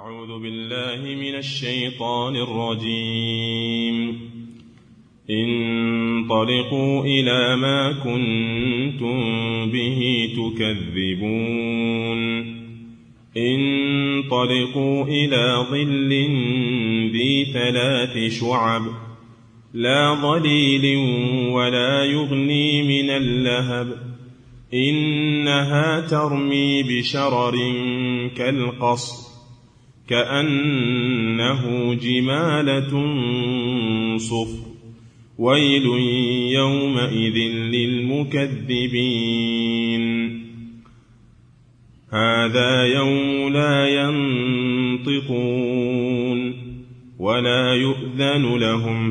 أعوذ بالله من الشيطان الرجيم. انطلقوا إلى ما كنتم به تكذبون. انطلقوا إلى ظل ذي 3 شعب لا ظليل ولا يغني من اللهب إنها ترمي بشرر كالقصر كأنه جمالة صفر ويل يومئذ للمكذبين. هذا يوم لا ينطقون ولا يؤذن لهم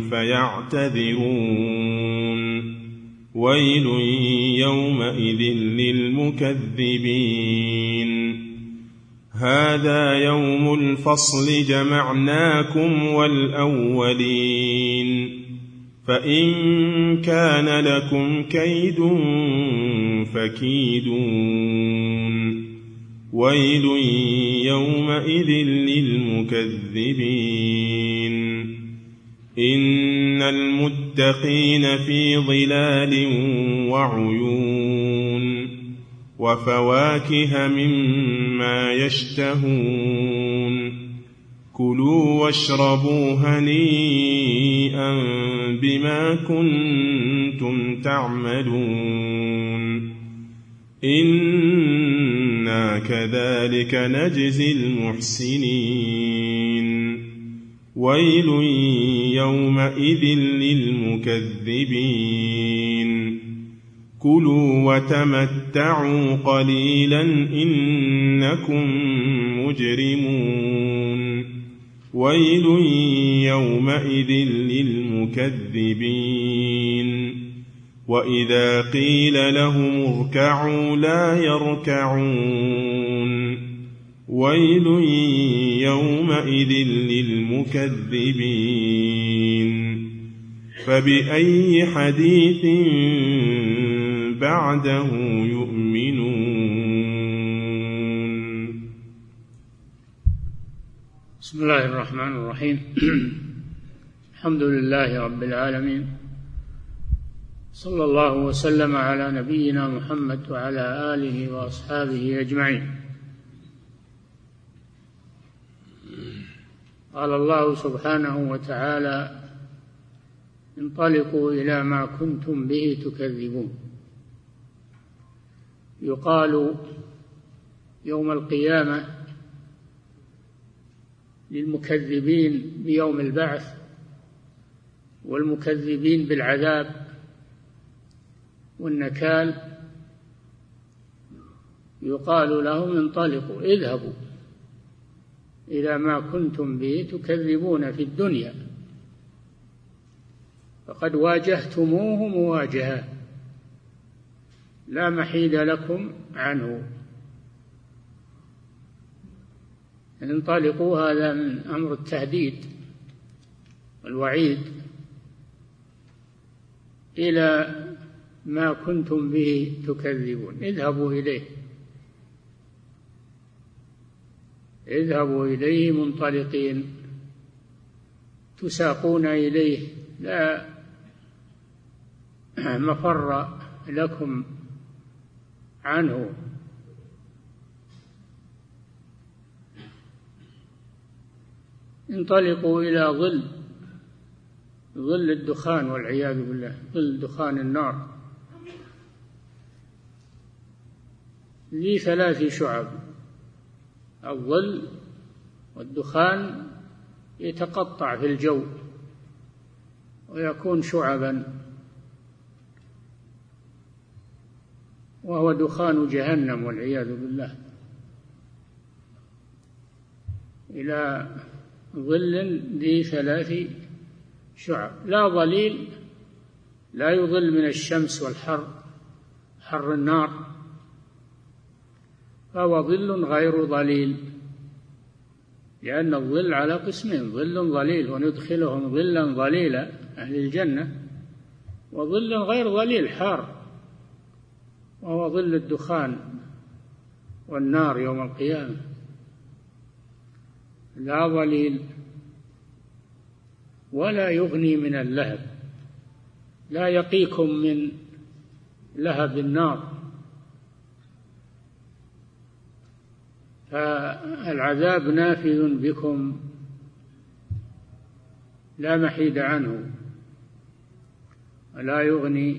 فيعتذرون ويل يومئذ للمكذبين. هذا يوم الفصل جمعناكم والأولين فإن كان لكم كيد فكيدون ويل يومئذ للمكذبين. إن المتقين في ظلال وعيون وفواكه مما يشتهون. كلوا واشربوا هنيئا بما كنتم تعملون إنا كذلك نجزي المحسنين. ويل يومئذ للمكذبين. كلوا وتمتعوا قليلا إنكم مجرمون. ويل يومئذ للمكذبين. وإذا قيل لهم اركعوا لا يركعون. ويل يومئذ للمكذبين. فبأي حديث بعده يؤمنون. بسم الله الرحمن الرحيم. الحمد لله رب العالمين، صلى الله وسلم على نبينا محمد وعلى آله وأصحابه أجمعين. قال الله سبحانه وتعالى: انطلقوا إلى ما كنتم به تكذبون. يقال يوم القيامة للمكذبين بيوم البعث والمكذبين بالعذاب والنكال، يقال لهم: انطلقوا، اذهبوا إلى ما كنتم به تكذبون في الدنيا، فقد واجهتموه مواجهة لا محيد لكم عنه. انطلقوا هذا من أمر التهديد والوعيد إلى ما كنتم به تكذبون. اذهبوا إليه، اذهبوا إليه منطلقين، تساقون إليه، لا مفر لكم عنه. انطلقوا إلى ظل الدخان والعياذ بالله، ظل دخان النار ذي 3 شعب. الظل والدخان يتقطع في الجو ويكون شعبا، وهو دخان جهنم والعياذ بالله. إلى ظل ذي 3 شعب لا ظليل، لا يظل من الشمس والحر، حر النار، فهو ظل غير ظليل، لأن الظل على قسمين: ظل ظليل وندخلهم ظلا ظليلا أهل الجنة، وظل غير ظليل حار وهو ظل الدخان والنار يوم القيامة. لا ظليل ولا يغني من اللهب، لا يقيكم من لهب النار. فالعذاب نافذ بكم لا محيد عنه، ولا يغني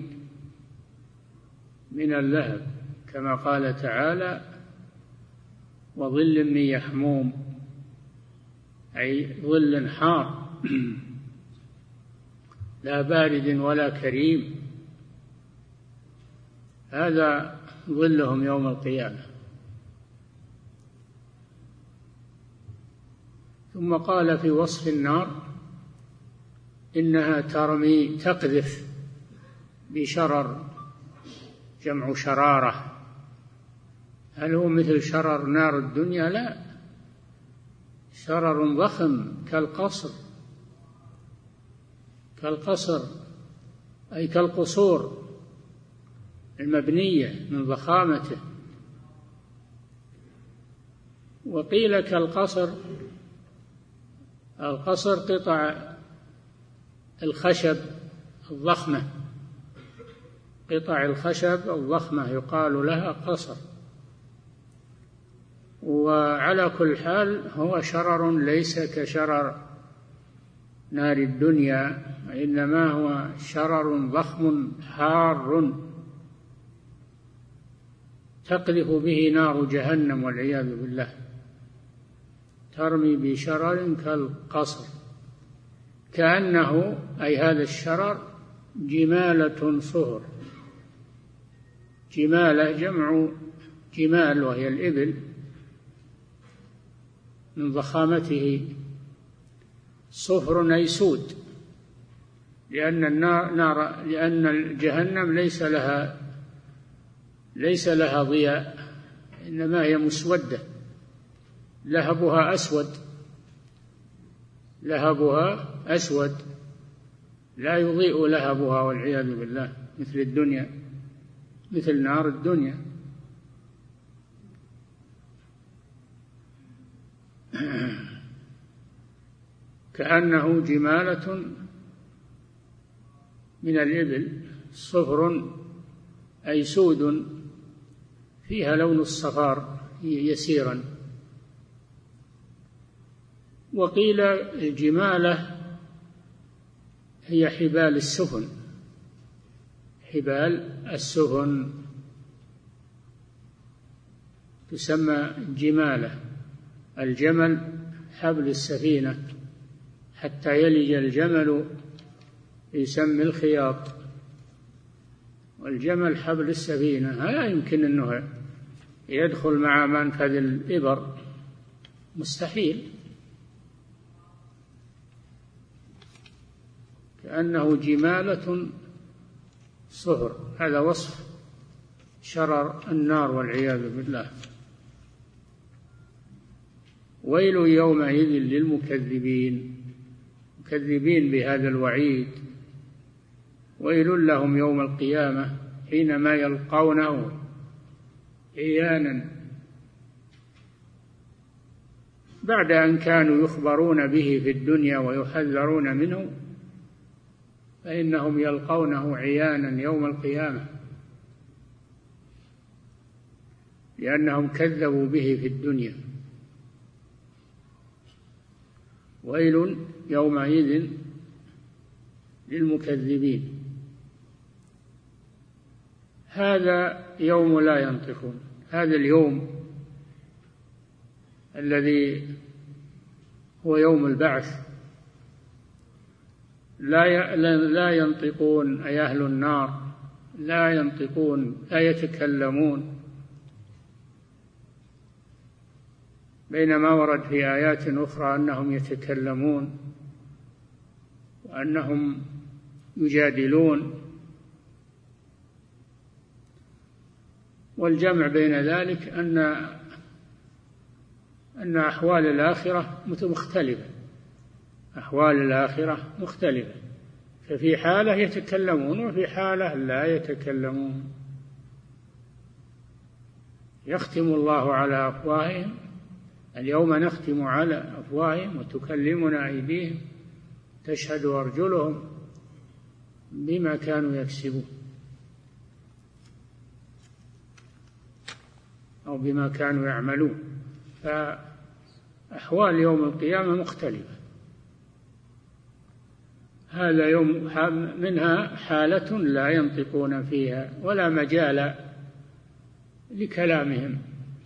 من اللهب، كما قال تعالى: وظل من يحموم، أي ظل حار لا بارد ولا كريم، هذا ظلهم يوم القيامة. ثم قال في وصف النار: إنها ترمي، تقذف بشرر، جمع شرارة. هل هو مثل شرر نار الدنيا؟ لا، شرر ضخم كالقصر أي كالقصور المبنية من ضخامته. وقيل كالقصر، القصر قطع الخشب الضخمة، قطع الخشب الضخمة يقال لها قصر. وعلى كل حال هو شرر ليس كشرر نار الدنيا، إنما هو شرر ضخم حار تقذف به نار جهنم والعياذ بالله، ترمي بشرر كالقصر، كأنه أي هذا الشرر جمالة صهر. جمالة جمع جمال، وهي الإبل، من ضخامته. صفر أي سود، لأن جهنم ليس لها ضياء، إنما هي مسودة، لهبها أسود لا يضيء لهبها والعياذ بالله، مثل الدنيا، مثل نار الدنيا. كأنه جمالة من الإبل، صفر أي سود فيها لون الصفار يسيرا. وقيل الجمالة هي حبال السفن تسمى جمالة. الجمل حبل السفينة، حتى يلج الجمل في سم الخياط، والجمل حبل السفينة. لا يمكن أنه يدخل مع منفذ الإبر، مستحيل. كأنه جمالة صهر، هذا وصف شرر النار والعياذ بالله. ويل يومئذ للمكذبين، مكذبين بهذا الوعيد. ويل لهم يوم القيامة حينما يلقونه عيانا، بعد أن كانوا يخبرون به في الدنيا ويحذرون منه، فإنهم يلقونه عيانا يوم القيامة، لأنهم كذبوا به في الدنيا. ويل يومئذ للمكذبين. هذا يوم لا ينطقون، هذا اليوم الذي هو يوم البعث، لا ينطقون، أي أهل النار لا ينطقون، لا يتكلمون، بينما ورد في آيات أخرى أنهم يتكلمون وأنهم يجادلون. والجمع بين ذلك أن أحوال الآخرة مختلفة، أحوال الآخرة مختلفة، ففي حالة يتكلمون وفي حالة لا يتكلمون. يختم الله على أفواههم اليوم نختم على أفواههم وتكلمنا أيديهم تشهد أرجلهم بما كانوا يكسبون أو بما كانوا يعملون. فأحوال يوم القيامة مختلفة. هذا يوم منها حالة لا ينطقون فيها ولا مجال لكلامهم،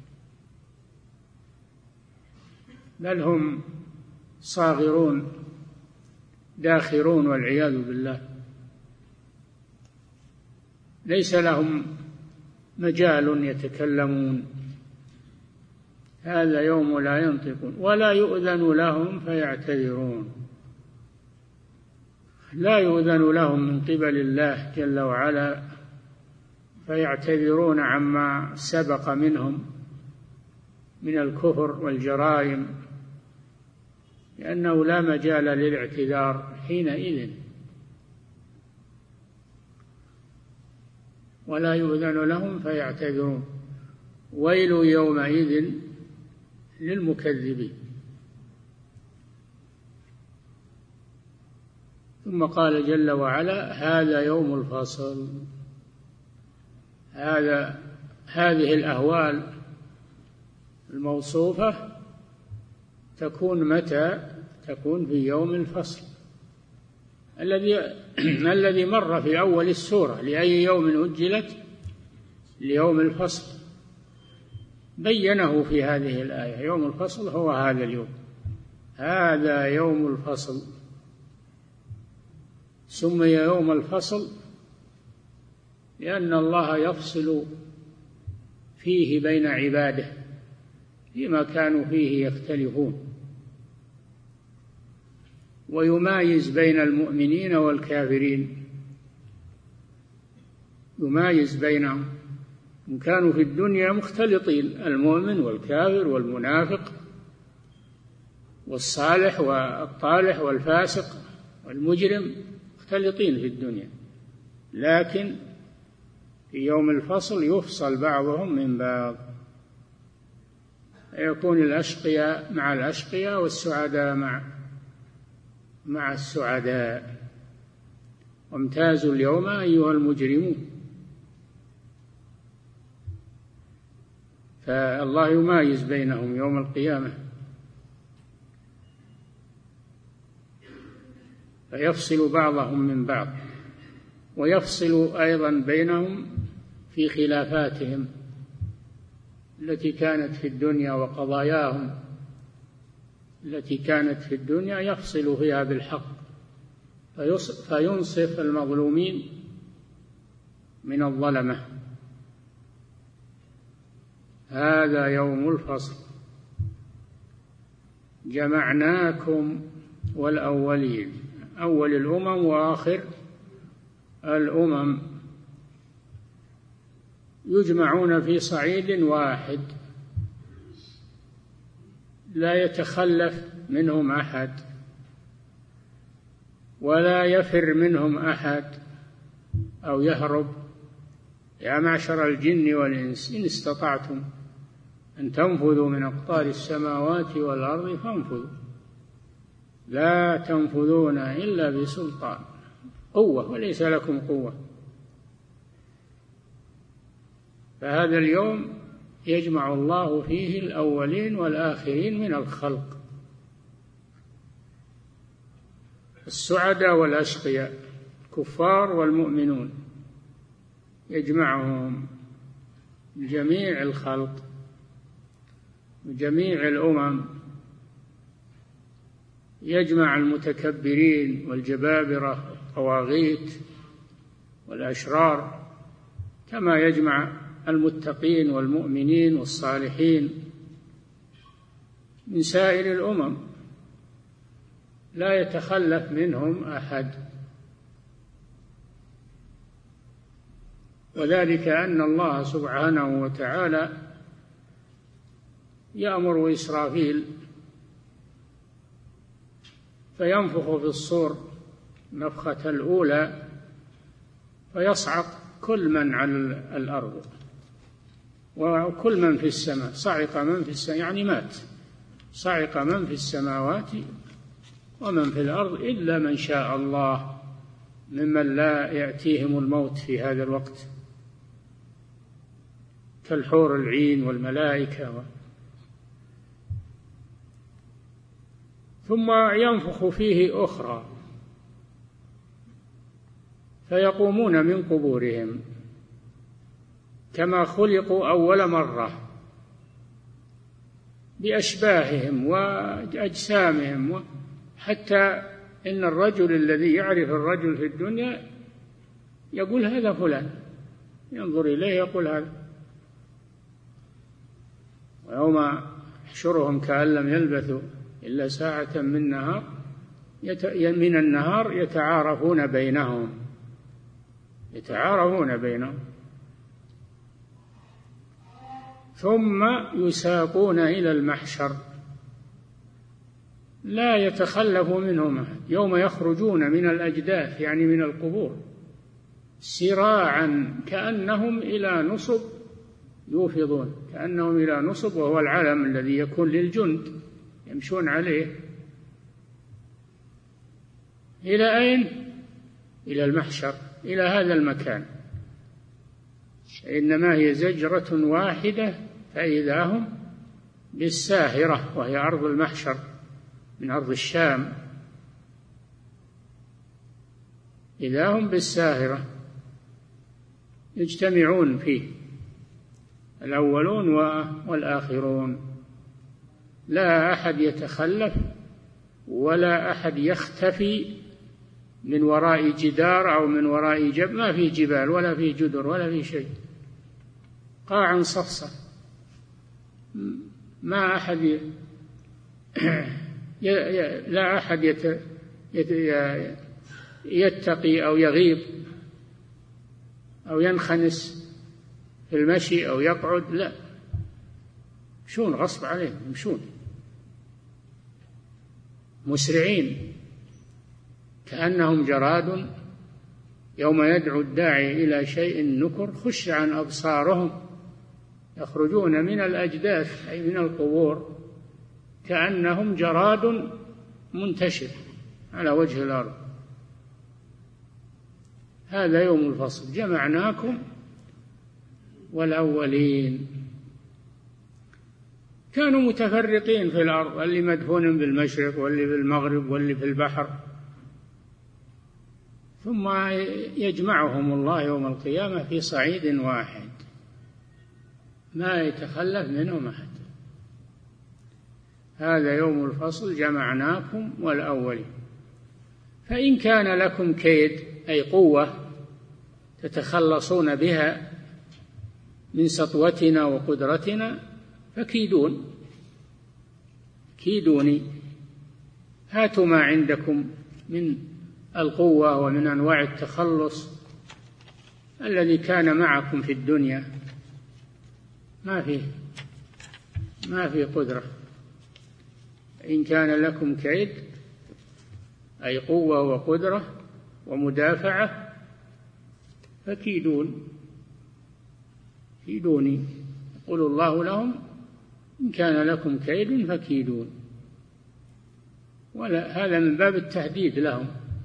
بل هم صاغرون داخرون والعياذ بالله، ليس لهم مجال يتكلمون. هذا يوم لا ينطقون ولا يؤذن لهم فيعتذرون. لا يؤذن لهم من قبل الله جل وعلا فيعتذرون عما سبق منهم من الكفر والجرائم، لأنه لا مجال للاعتذار حينئذ. ولا يؤذن لهم فيعتذرون. ويل يومئذ للمكذبين. ثم قال جل وعلا هذا يوم الفصل. هذه الأهوال الموصوفة تكون متى؟ تكون في يوم الفصل الذي مر في أول السورة. لأي يوم أجلت؟ ليوم الفصل، بينه في هذه الآية. يوم الفصل هو هذا اليوم، هذا يوم الفصل. سمي يوم الفصل لأن الله يفصل فيه بين عباده فيما كانوا فيه يختلفون، ويمايز بين المؤمنين والكافرين، يمايز بينهم. إن كانوا في الدنيا مختلطين، المؤمن والكافر والمنافق والصالح والطالح والفاسق والمجرم مختلطين في الدنيا، لكن في يوم الفصل يفصل بعضهم من بعض، يكون الأشقياء مع الأشقياء والسعداء مع السعداء. وامتازوا اليوم أيها المجرمون. فالله يمايز بينهم يوم القيامة، فيفصل بعضهم من بعض، ويفصل أيضا بينهم في خلافاتهم التي كانت في الدنيا وقضاياهم التي كانت في الدنيا، يفصل فيها بالحق فينصف المظلومين من الظلمة. هذا يوم الفصل جمعناكم والأولين، أول الأمم وآخر الأمم يجمعون في صعيد واحد، لا يتخلف منهم أحد ولا يفر منهم أحد أو يهرب. يا معشر الجن والإنس إن استطعتم أن تنفذوا من أقطار السماوات والأرض فانفذوا، لا تنفذون إلا بسلطان، قوة وليس لكم قوة. فهذا اليوم يجمع الله فيه الأولين والآخرين من الخلق، السعداء والأشقياء، الكفار والمؤمنون، يجمعهم جميع الخلق وجميع الأمم، يجمع المتكبرين والجبابرة والطواغيت والأشرار، كما يجمع المتقين والمؤمنين والصالحين من سائر الأمم، لا يتخلف منهم أحد. وذلك أن الله سبحانه وتعالى يأمر إسرافيل فينفخ في الصور النفخة الأولى فيصعق كل من على الأرض وكل من في السماء. صعق من في السماء يعني مات، صعق من في السماوات ومن في الأرض إلا من شاء الله ممن لا يأتيهم الموت في هذا الوقت كالحور العين والملائكة. ثم ينفخ فيه أخرى فيقومون من قبورهم كما خلقوا أول مرة بأشباههم وأجسامهم، حتى إن الرجل الذي يعرف الرجل في الدنيا يقول هذا فلان، ينظر إليه يقول هذا. ويوم يحشرهم كأن لم يلبثوا إلا ساعة من النهار يتعارفون بينهم ثم يساقون إلى المحشر لا يتخلف منهم يوم يخرجون من الأجداث يعني من القبور سراعا كأنهم إلى نصب يوفضون، كأنهم إلى نصب، وهو العلم الذي يكون للجند يمشون عليه. إلى أين؟ إلى المحشر، إلى هذا المكان. إنما هي زجرة واحدة فإذا هم بالساهرة، وهي أرض المحشر من أرض الشام. إذا هم بالساهرة يجتمعون فيه الأولون والآخرون، لا أحد يتخلف ولا أحد يختفي من وراء جدار أو من وراء جبل، ما في جبال ولا في جدر ولا في شيء، قاعا صفصف، ما أحد لا أحد يتقي أو يغيب أو ينخنس في المشي أو يقعد، لا، يمشون غصب عليهم، يمشون مسرعين كأنهم جراد يوم يدعو الداعي إلى شيء نكر خش عن أبصارهم، يخرجون من الأجداث أي من القبور كأنهم جراد منتشر على وجه الأرض. هذا يوم الفصل، جمعناكم والأولين. كانوا متفرقين في الأرض، اللي مدفون بالمشرق واللي بالمغرب واللي في البحر، ثم يجمعهم الله يوم القيامة في صعيد واحد ما يتخلف منهم أحد. هذا يوم الفصل جمعناكم والأولين. فإن كان لكم كيد أي قوة تتخلصون بها من سطوتنا وقدرتنا كيدوني، هاتوا ما عندكم من القوة ومن أنواع التخلص الذي كان معكم في الدنيا. ما في قدرة. إن كان لكم كيد أي قوة وقدرة ومدافعة فكيدوني، يقول الله لهم إن كان لكم كيد فكيدون، هذا من باب التهديد لهم.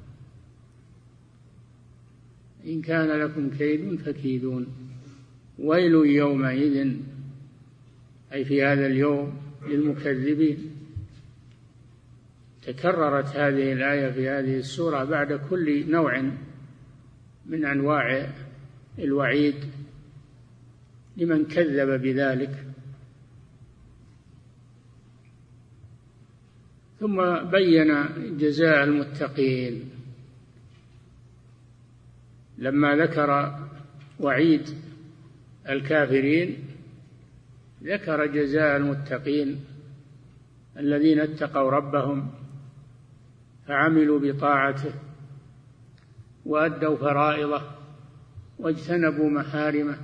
إن كان لكم كيد فكيدون. ويل يومئذ أي في هذا اليوم للمكذبين. تكررت هذه الآية في هذه السورة بعد كل نوع من أنواع الوعيد لمن كذب بذلك. ثم بين جزاء المتقين لما ذكر وعيد الكافرين، ذكر جزاء المتقين الذين اتقوا ربهم فعملوا بطاعته وأدوا فرائضه واجتنبوا محارمه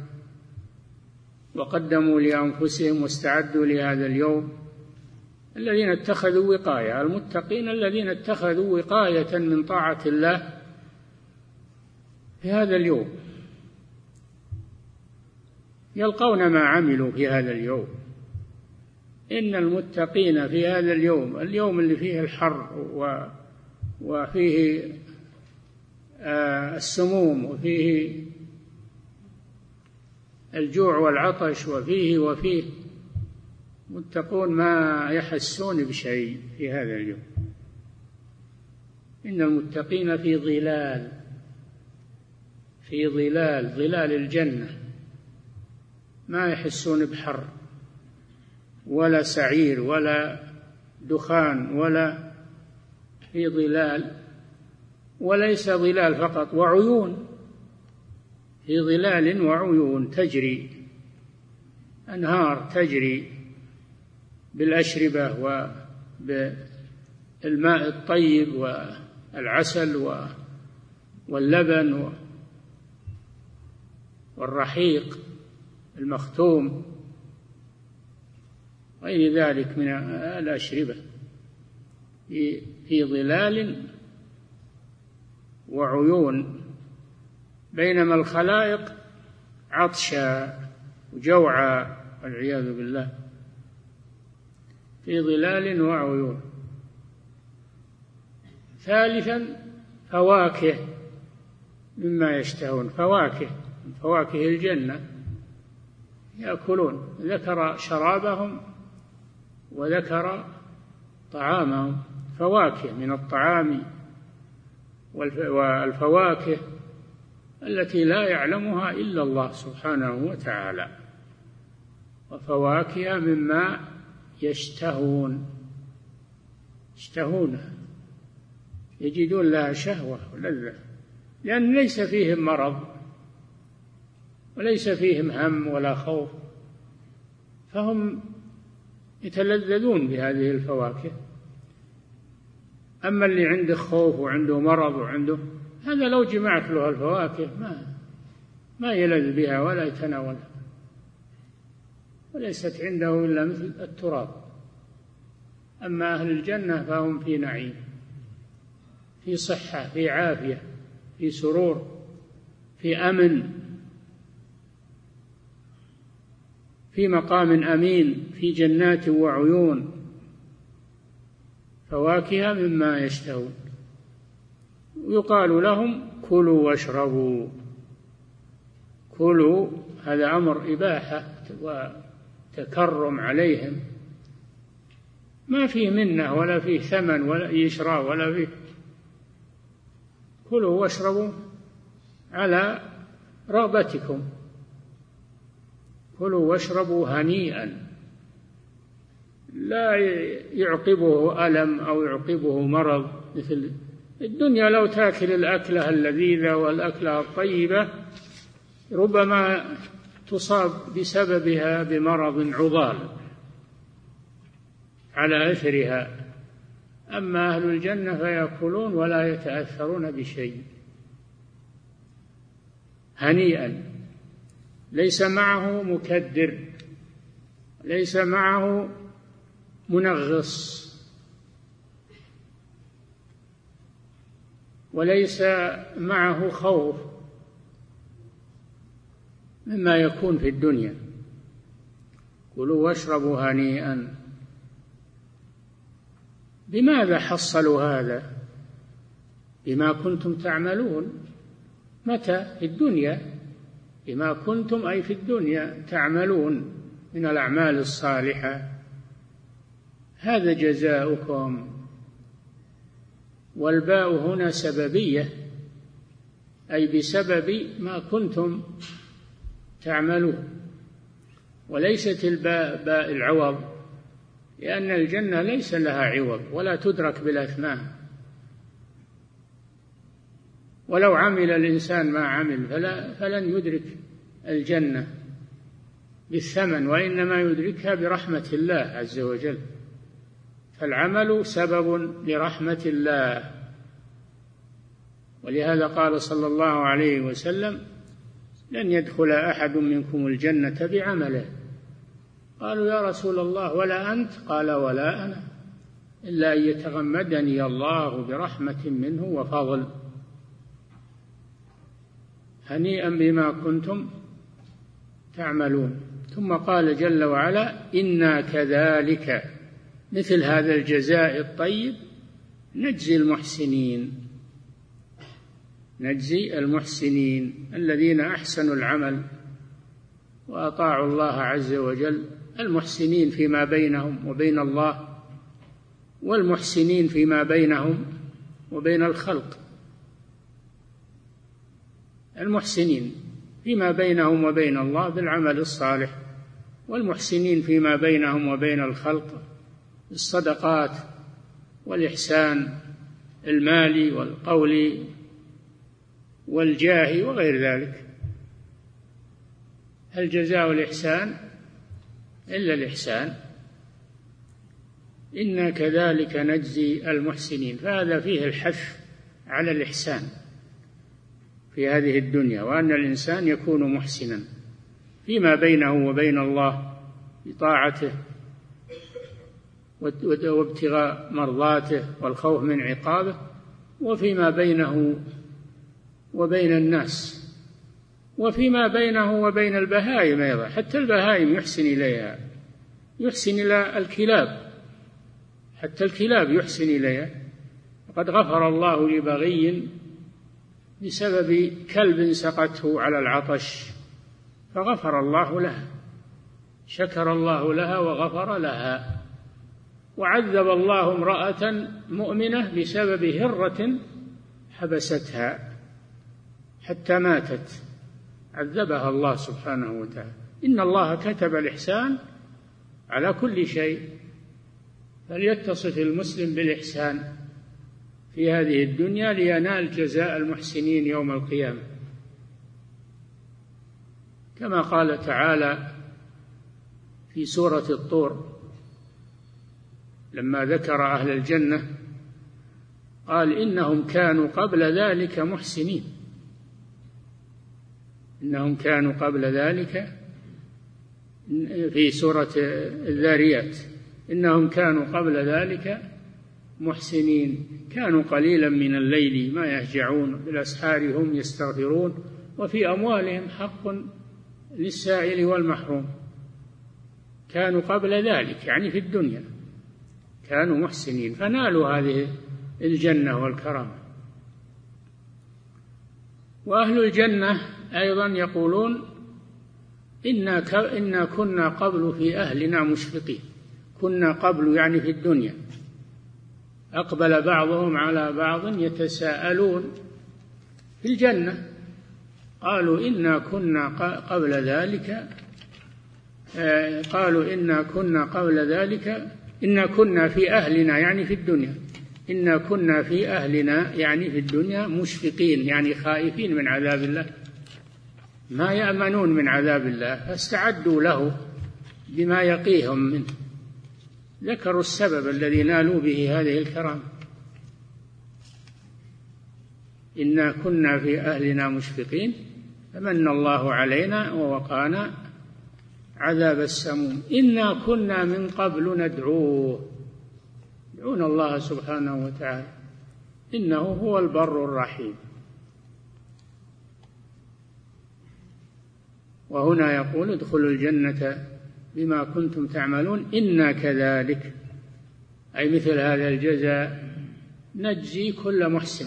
وقدموا لأنفسهم واستعدوا لهذا اليوم. الذين اتخذوا وقاية، المتقين الذين اتخذوا وقاية من طاعة الله في هذا اليوم، يلقون ما عملوا في هذا اليوم، إن المتقين في هذا اليوم اللي فيه الحر وفيه السموم وفيه الجوع والعطش وفيه متقون ما يحسون بشيء في هذا اليوم. إن المتقين في ظلال الجنة، ما يحسون بحر ولا سعير ولا دخان، ولا في ظلال، وليس ظلال فقط، وعيون، في ظلال وعيون تجري، أنهار تجري بالأشربة وبالماء الطيب والعسل واللبن والرحيق المختوم، غير ذلك من الأشربة، في ظلال وعيون، بينما الخلائق عطشا وجوعا والعياذ بالله. في ظلال وعيون. ثالثا فواكه مما يشتهون، فواكه الجنة يأكلون، ذكر شرابهم وذكر طعامهم، فواكه من الطعام والفواكه التي لا يعلمها إلا الله سبحانه وتعالى، وفواكه مما يشتهونها، يجدون لها شهوة ولذة، لأن ليس فيهم مرض وليس فيهم هم ولا خوف، فهم يتلذذون بهذه الفواكه. أما اللي عنده خوف وعنده مرض وعنده هذا، لو جمعت له الفواكه ما يلذ بها ولا يتناولها، وليست عنده إلا مثل التراب. أما أهل الجنة فهم في نعيم، في صحة، في عافية، في سرور، في أمن، في مقام أمين، في جنات وعيون، فواكه مما يشتهون. يقال لهم كلوا واشربوا. كلوا هذا أمر إباحة وتكرم عليهم، ما فيه منة ولا فيه ثمن ولا إشراء ولا فيه. كلوا واشربوا على رغبتكم، كلوا واشربوا هنيئا، لا يعقبه ألم أو يعقبه مرض مثل الدنيا. لو تأكل الأكلة اللذيذة والأكلة الطيبة ربما تصاب بسببها بمرض عضال على أثرها. أما أهل الجنة فيأكلون ولا يتأثرون بشيء، هنيئا، ليس معه مكدر، ليس معه منغص، وليس معه خوف مما يكون في الدنيا. كلوا واشربوا هنيئا. بماذا حصلوا هذا؟ بما كنتم تعملون. متى؟ في الدنيا، بما كنتم أي في الدنيا تعملون من الأعمال الصالحة، هذا جزاؤكم. والباء هنا سببية، أي بسبب ما كنتم تعملون، وليست الباء باء العوض، لأن الجنة ليس لها عوض ولا تدرك بالأثمان. ولو عمل الإنسان ما عمل فلن يدرك الجنة بالثمن، وإنما يدركها برحمة الله عز وجل. فالعمل سبب لرحمة الله. ولهذا قال صلى الله عليه وسلم: لن يدخل أحد منكم الجنة بعمله. قالوا: يا رسول الله ولا أنت؟ قال: ولا أنا، إلا أن يتغمدني الله برحمة منه وفضل. هنيئا بما كنتم تعملون. ثم قال جل وعلا: إنا كذلك، مثل هذا الجزاء الطيب نجزي المحسنين، نجزي المحسنين الذين أحسنوا العمل وأطاعوا الله عز وجل، المحسنين فيما بينهم وبين الله، والمحسنين فيما بينهم وبين الخلق. المحسنين فيما بينهم وبين الله بالعمل الصالح، والمحسنين فيما بينهم وبين الخلق بالصدقات والإحسان المالي والقولي والجاه وغير ذلك. هل جزاء الإحسان إلا الإحسان؟ إنا كذلك نجزي المحسنين، فهذا فيه الحث على الإحسان في هذه الدنيا، وأن الإنسان يكون محسنا فيما بينه وبين الله بطاعته وابتغاء مرضاته والخوف من عقابه، وفيما بينه وبين الناس، وفيما بينه وبين البهائم أيضا. حتى البهائم يحسن إليها، يحسن إلى الكلاب، حتى الكلاب يحسن إليها. وقد غفر الله لبغي بسبب كلب سقته على العطش فغفر الله لها، شكر الله لها وغفر لها. وعذب الله امرأة مؤمنة بسبب هرة حبستها حتى ماتت، عذبها الله سبحانه وتعالى. إن الله كتب الإحسان على كل شيء، فليتصف المسلم بالإحسان في هذه الدنيا لينال جزاء المحسنين يوم القيامة، كما قال تعالى في سورة الطور لما ذكر أهل الجنة قال: إنهم كانوا قبل ذلك محسنين. إنهم كانوا قبل ذلك، في سورة الذاريات: إنهم كانوا قبل ذلك محسنين، كانوا قليلا من الليل ما يهجعون، بالأسحار هم يستغفرون، وفي أموالهم حق للسائل والمحروم. كانوا قبل ذلك يعني في الدنيا كانوا محسنين فنالوا هذه الجنة والكرامة. وأهل الجنة أيضا يقولون: إنا كنا قبل في أهلنا مشفقين. كنا قبل يعني في الدنيا. أقبل بعضهم على بعض يتساءلون في الجنة، قالوا: إنا كنا قبل ذلك، قالوا إنا كنا قبل ذلك، إنا كنا في أهلنا يعني في الدنيا، إنا كنا في أهلنا يعني في الدنيا مشفقين يعني خائفين من عذاب الله، ما يأمنون من عذاب الله، فاستعدوا له بما يقيهم منه. ذكروا السبب الذي نالوا به هذه الكرامة: إنا كنا في أهلنا مشفقين فمن الله علينا ووقانا عذاب السموم، إنا كنا من قبل ندعوه. يدعون الله سبحانه وتعالى، إنه هو البر الرحيم. وهنا يقول: ادخلوا الجنة بما كنتم تعملون إنا كذلك، أي مثل هذا الجزاء نجزي كل محسن،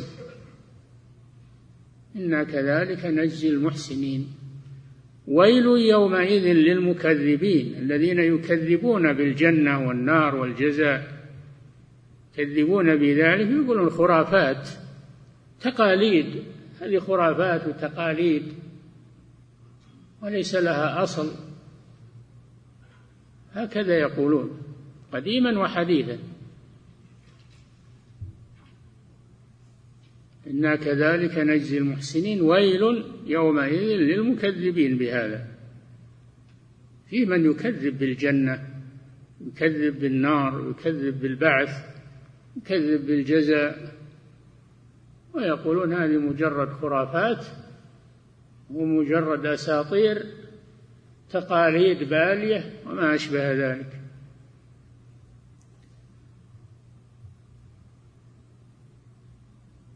إنا كذلك نجزي المحسنين. ويل يومئذ للمكذبين، الذين يكذبون بالجنة والنار والجزاء، يكذبون بذلك، يقولون خرافات تقاليد، هذه خرافات وتقاليد وليس لها أصل، هكذا يقولون قديما وحديثا. إنا كذلك نجزي المحسنين ويل يومئذ للمكذبين بهذا. في من يكذب بالجنة، يكذب بالنار، يكذب بالبعث، يكذب بالجزاء، ويقولون هذه مجرد خرافات ومجرد أساطير تقاليد بالية وما أشبه ذلك.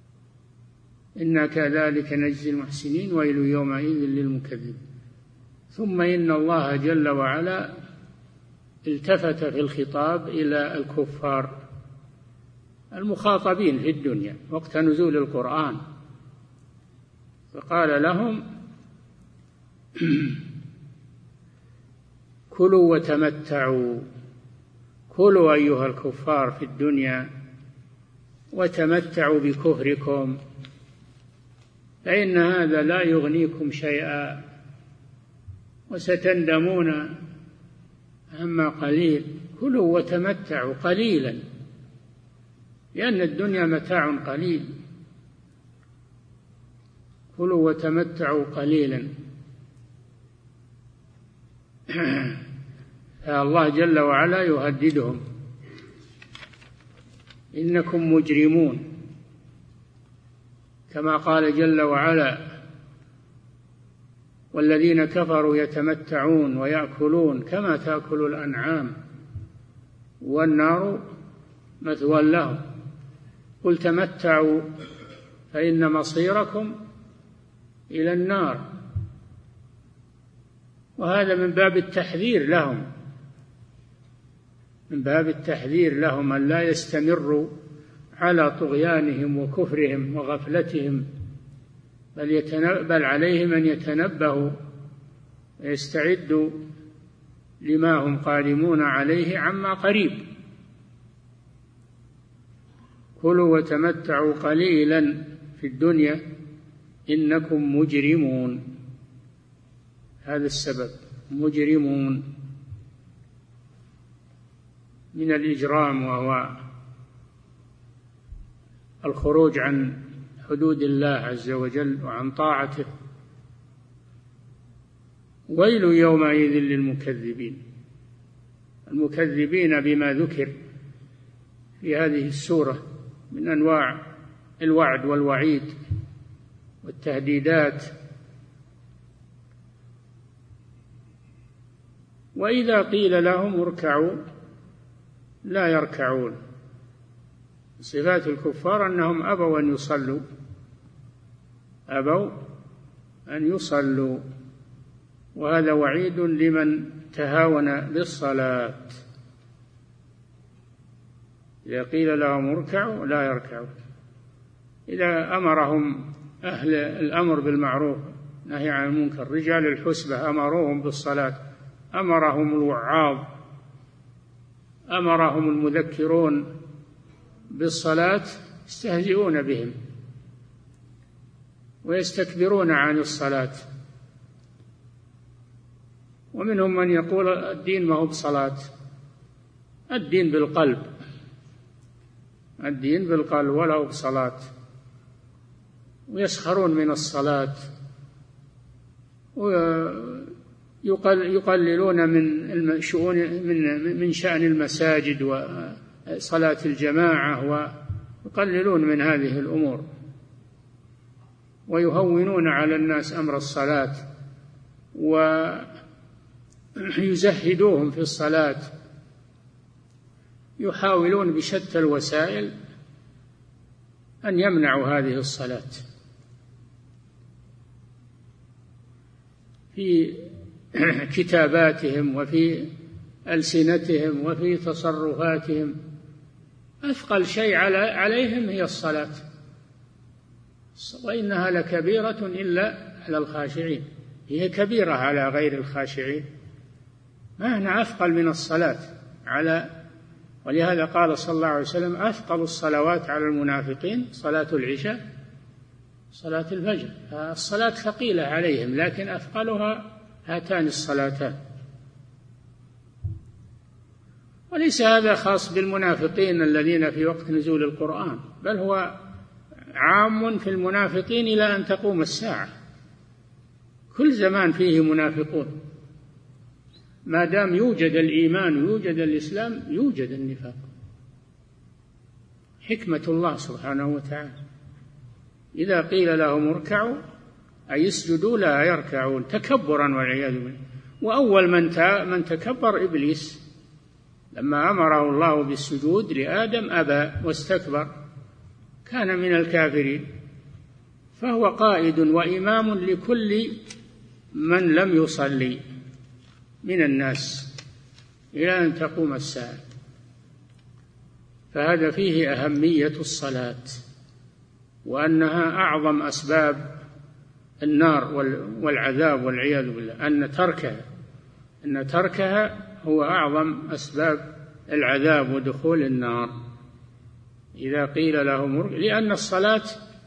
إنا كذلك نجزي المحسنين ويل يومئذ للمكذبين. ثم إن الله جل وعلا التفت في الخطاب إلى الكفار المخاطبين في الدنيا وقت نزول القرآن، فقال لهم: كلوا وتمتعوا، كلوا أيها الكفار في الدنيا وتمتعوا بكفركم، فإن هذا لا يغنيكم شيئا وستندمون عما قليل. كلوا وتمتعوا قليلا، لأن الدنيا متاع قليل. كلوا وتمتعوا قليلا. الله جل وعلا يهددهم: إنكم مجرمون، كما قال جل وعلا: والذين كفروا يتمتعون ويأكلون كما تأكل الأنعام والنار مثوى لهم، قل تمتعوا فإن مصيركم إلى النار. وهذا من باب التحذير لهم، من باب التحذير لهم أن لا يستمروا على طغيانهم وكفرهم وغفلتهم، بل عليهم أن يتنبهوا ويستعدوا لما هم قادمون عليه عما قريب. كلوا وتمتعوا قليلا في الدنيا إنكم مجرمون. هذا السبب، مجرمون من الإجرام، وهو الخروج عن حدود الله عز وجل وعن طاعته. ويل يومئذ للمكذبين، المكذبين بما ذكر في هذه السورة من أنواع الوعد والوعيد والتهديدات. وإذا قيل لهم اركعوا لا يركعون. صفات الكفار أنهم أبوا أن يصلوا، وهذا وعيد لمن تهاون بالصلاة. إذا قيل لهم اركعوا لا يركعون. إذا أمرهم أهل الأمر بالمعروف نهي عن المنكر، رجال الحسبة، أمروهم بالصلاة، أمرهم الوعاظ، أمرهم المذكرون بالصلاة، يستهزئون بهم ويستكبرون عن الصلاة. ومنهم من يقول الدين ما هو بصلاة، الدين بالقلب، الدين بالقلب ولا هو بصلاة، ويسخرون من الصلاة ويقللون من شأن المساجد وصلاة الجماعة، ويقللون من هذه الأمور، ويهونون على الناس أمر الصلاة ويزهدوهم في الصلاة، يحاولون بشتى الوسائل أن يمنعوا هذه الصلاة في كتاباتهم وفي ألسنتهم وفي تصرفاتهم. أثقل شيء عليهم هي الصلاة، وإنها لكبيرة إلا على الخاشعين. هي كبيرة على غير الخاشعين، ما هنا أثقل من الصلاة ولهذا قال صلى الله عليه وسلم: أثقل الصلوات على المنافقين صلاة العشاء صلاة الفجر. الصلاة ثقيلة عليهم، لكن أثقلها هاتان الصلاتان. وليس هذا خاص بالمنافقين الذين في وقت نزول القرآن، بل هو عام في المنافقين إلى أن تقوم الساعة. كل زمان فيه منافقون، ما دام يوجد الإيمان ويوجد الإسلام يوجد النفاق. حكمة الله سبحانه وتعالى. إذا قيل لهم اركعوا أي اسجدوا لا يركعون تكبرا والعياذ بالله. وأول من تكبر إبليس لما أمره الله بالسجود لآدم أبى واستكبر، كان من الكافرين. فهو قائد وإمام لكل من لم يصلي من الناس إلى أن تقوم الساعة. فهذا فيه أهمية الصلاة، وأنها أعظم أسباب النار والعذاب والعياذ بالله، أن تركها هو أعظم أسباب العذاب ودخول النار. إذا قيل لهم، لأن الصلاة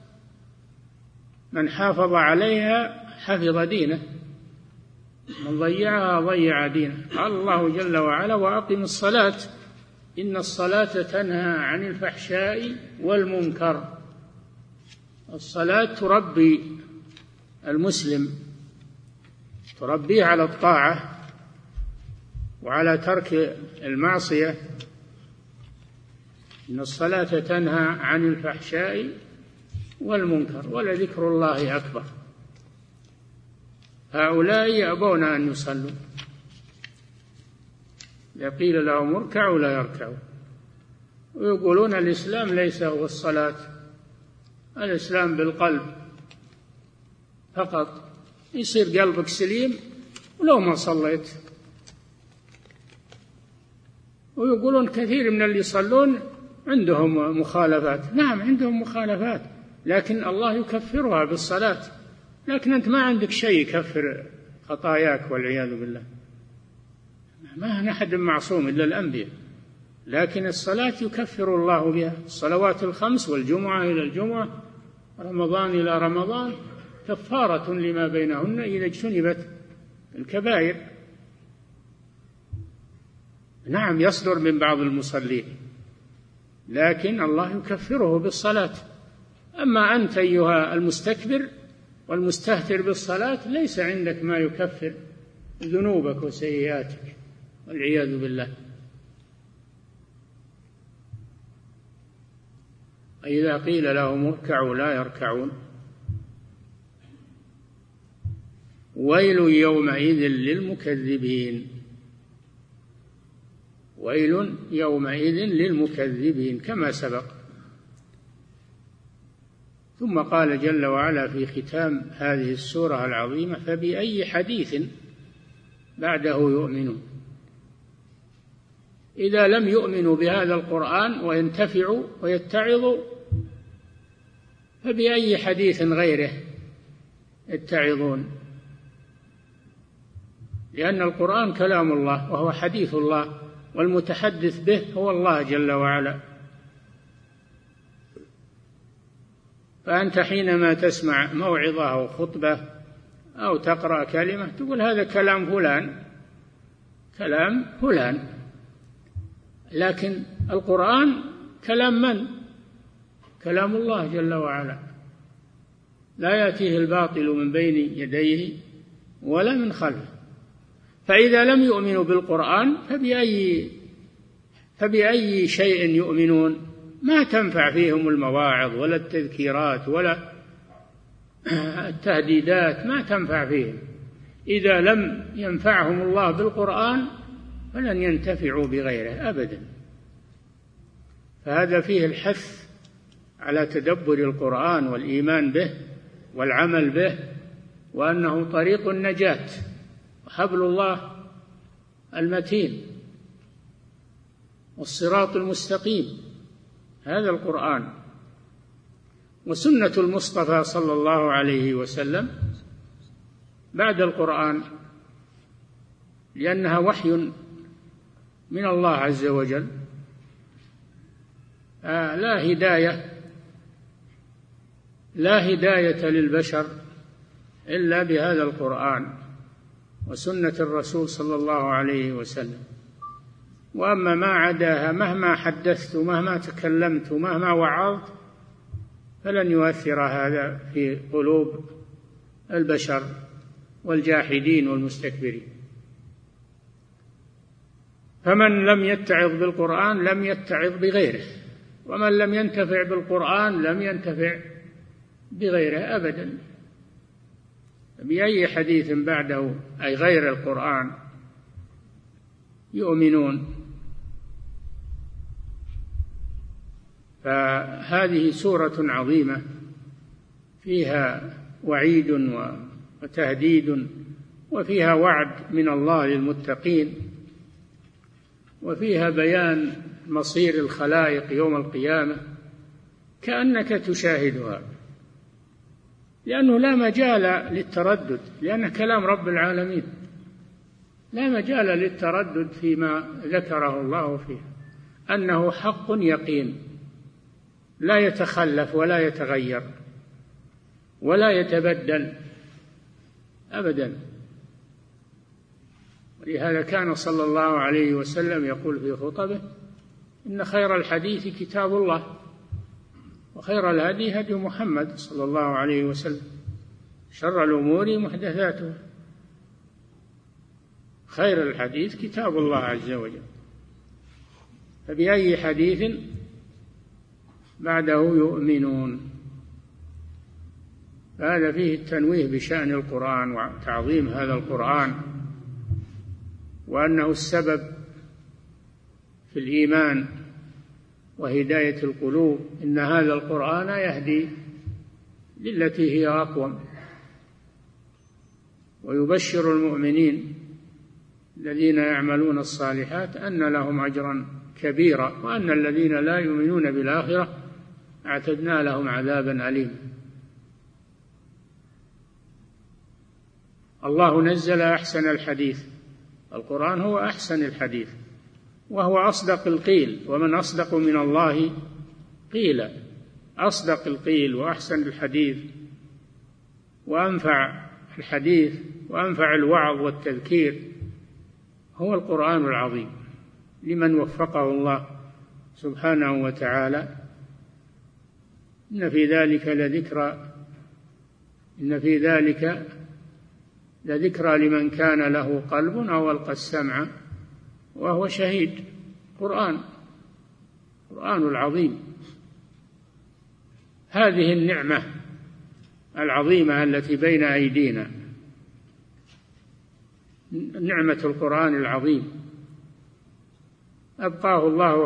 من حافظ عليها حفظ دينه، من ضيعها ضيع دينه. قال الله جل وعلا: وأقم الصلاة إن الصلاة تنهى عن الفحشاء والمنكر. الصلاة تربي المسلم، تربيه على الطاعة وعلى ترك المعصية. إن الصلاة تنهى عن الفحشاء والمنكر ولذكر الله أكبر. هؤلاء يأبون أن يصلوا، إذا قيل لهم اركعوا لا يركعوا، ويقولون الإسلام ليس هو الصلاة، الإسلام بالقلب فقط. يصير قلبك سليم ولو ما صليت. ويقولون كثير من اللي يصلون عندهم مخالفات. نعم عندهم مخالفات، لكن الله يكفرها بالصلاة. لكن أنت ما عندك شيء يكفر خطاياك والعياذ بالله، ما أحد معصوم إلا الأنبياء، لكن الصلاة يكفر الله بها. الصلوات الخمس والجمعة إلى الجمعة، رمضان إلى رمضان، كفارة لما بينهن إذا اجتنبت الكبائر. نعم يصدر من بعض المصلين، لكن الله يكفره بالصلاة. أما أنت أيها المستكبر والمستهتر بالصلاة، ليس عندك ما يكفر ذنوبك وسيئاتك والعياذ بالله. إذا قيل لهم اركعوا لا يركعون. ويل يومئذ للمكذبين، ويل يومئذ للمكذبين كما سبق. ثم قال جل وعلا في ختام هذه السورة العظيمة: فبأي حديث بعده يؤمنون. إذا لم يؤمنوا بهذا القرآن وينتفعوا ويتعظوا، فبأي حديث غيره يتعظون؟ لأن القرآن كلام الله وهو حديث الله، والمتحدث به هو الله جل وعلا. فأنت حينما تسمع موعظة أو خطبة أو تقرأ كلمة تقول هذا كلام فلان، كلام فلان. لكن القرآن كلام من؟ كلام الله جل وعلا، لا يأتيه الباطل من بين يديه ولا من خلفه. فإذا لم يؤمنوا بالقرآن فبأي شيء يؤمنون؟ ما تنفع فيهم المواعظ ولا التذكيرات ولا التهديدات، ما تنفع فيهم. إذا لم ينفعهم الله بالقرآن فلن ينتفعوا بغيره أبدا. فهذا فيه الحث على تدبر القرآن والإيمان به والعمل به، وأنه طريق النجاة وحبل الله المتين والصراط المستقيم. هذا القرآن وسنة المصطفى صلى الله عليه وسلم بعد القرآن، لأنها وحي من الله عز وجل. لا هداية للبشر إلا بهذا القرآن وسنة الرسول صلى الله عليه وسلم. وأما ما عداها مهما حدثت مهما تكلمت مهما وعظت فلن يؤثر هذا في قلوب البشر والجاحدين والمستكبرين. فمن لم يتعظ بالقرآن لم يتعظ بغيره، ومن لم ينتفع بالقرآن لم ينتفع بغيره أبدا. بأي حديث بعده أي غير القرآن يؤمنون؟ فهذه سورة عظيمة فيها وعيد وتهديد وفيها وعد من الله للمتقين، وفيها بيان مصير الخلائق يوم القيامة كأنك تشاهدها، لأنه لا مجال للتردد، لأنه كلام رب العالمين، لا مجال للتردد فيما ذكره الله فيه، أنه حق يقين لا يتخلف ولا يتغير ولا يتبدل أبدا. ولهذا كان صلى الله عليه وسلم يقول في خطبه: إن خير الحديث كتاب الله، وخير الهدي هدي محمد صلى الله عليه وسلم، شر الأمور محدثاتها، خير الحديث كتاب الله عز وجل. فبأي حديث بعده يؤمنون؟ فهذا فيه التنويه بشأن القرآن وتعظيم هذا القرآن، وأنه السبب في الإيمان وهداية القلوب. إن هذا القرآن يهدي للتي هي أقوم، ويبشر المؤمنين الذين يعملون الصالحات أن لهم أجرا كبيرا، وأن الذين لا يؤمنون بالآخرة أعتدنا لهم عذابا أليما. الله نزل أحسن الحديث، القرآن هو أحسن الحديث، وهو أصدق القيل، ومن أصدق من الله قيلا. أصدق القيل وأحسن الحديث وأنفع الحديث وأنفع الوعظ والتذكير هو القرآن العظيم، لمن وفقه الله سبحانه وتعالى. إن في ذلك لذكرى لمن كان له قلب أو ألقى السمع وهو شهيد. القرآن العظيم، هذه النعمة العظيمة التي بين أيدينا، نعمة القرآن العظيم، أبقاه الله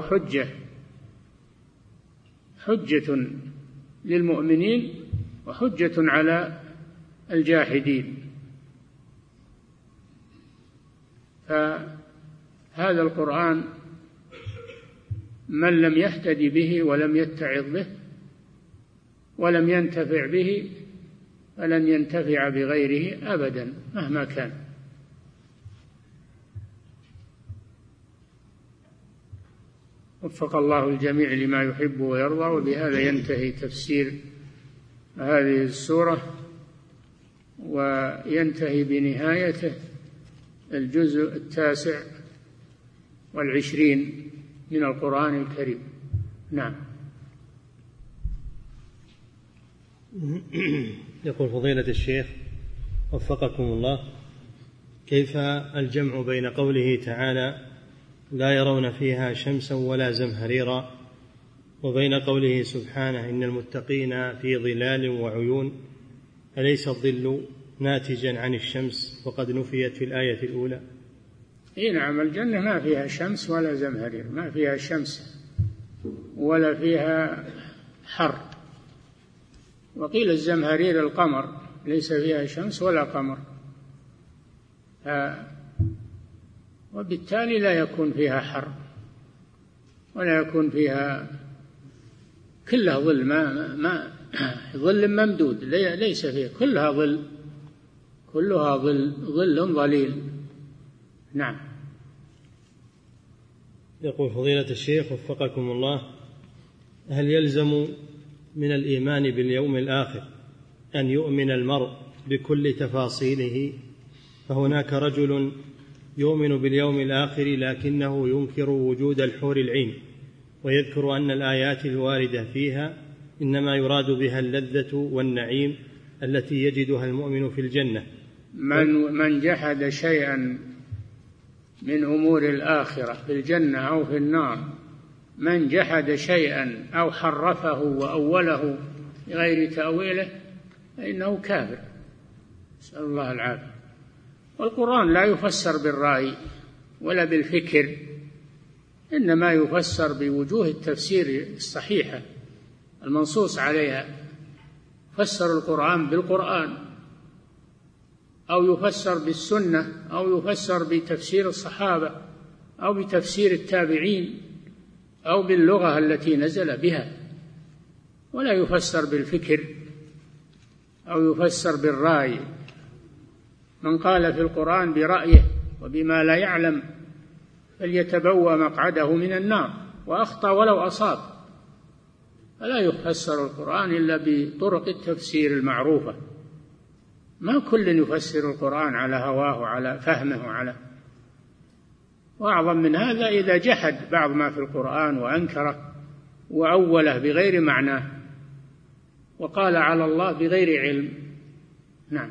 حجة للمؤمنين وحجة على الجاحدين. فهذا القرآن من لم يهتدي به ولم يتعظ به ولم ينتفع به فلن ينتفع بغيره أبدا مهما كان. وفق الله الجميع لما يحب ويرضى. وبهذا ينتهي تفسير هذه السورة، وينتهي بنهايته الجزء 29 من القرآن الكريم. نعم. يقول فضيلة الشيخ وفقكم الله: كيف الجمع بين قوله تعالى لا يرون فيها شمسا ولا زمهريرا وبين قوله سبحانه إن المتقين في ظلال وعيون؟ أليس الظل ناتجا عن الشمس وقد نفيت في الآية الأولى؟ نعم، الجنة ما فيها شمس ولا زمهرير، ما فيها شمس ولا فيها حر. وقيل الزمهرير القمر، ليس فيها شمس ولا قمر، وبالتالي لا يكون فيها حر ولا يكون فيها كلها ظل، ما ظل ممدود ليس فيها، كلها ظل ظليل. نعم. يقول فضيلة الشيخ وفقكم الله: هل يلزم من الإيمان باليوم الآخر أن يؤمن المرء بكل تفاصيله؟ فهناك رجل يؤمن باليوم الآخر لكنه ينكر وجود الحور العين، ويذكر أن الآيات الواردة فيها إنما يراد بها اللذة والنعيم التي يجدها المؤمن في الجنة. من جحد شيئا من أمور الآخرة في الجنة أو في النار، من جحد شيئا أو حرفه وأوله بغير تأويله فإنه كافر، نسأل الله العافية. والقرآن لا يفسر بالرأي ولا بالفكر، إنما يفسر بوجوه التفسير الصحيحة المنصوص عليها. فسر القرآن بالقرآن، أو يفسر بالسنة أو يفسر بتفسير الصحابة أو بتفسير التابعين أو باللغة التي نزل بها، ولا يفسر بالفكر أو يفسر بالرأي. من قال في القرآن برأيه وبما لا يعلم فليتبوأ مقعده من النار، وأخطأ ولو أصاب. فلا يفسر القرآن إلا بطرق التفسير المعروفة، ما كل يفسر القرآن على هواه وعلى فهمه وأعظم من هذا إذا جحد بعض ما في القرآن وأنكره وأوله بغير معناه وقال على الله بغير علم. نعم.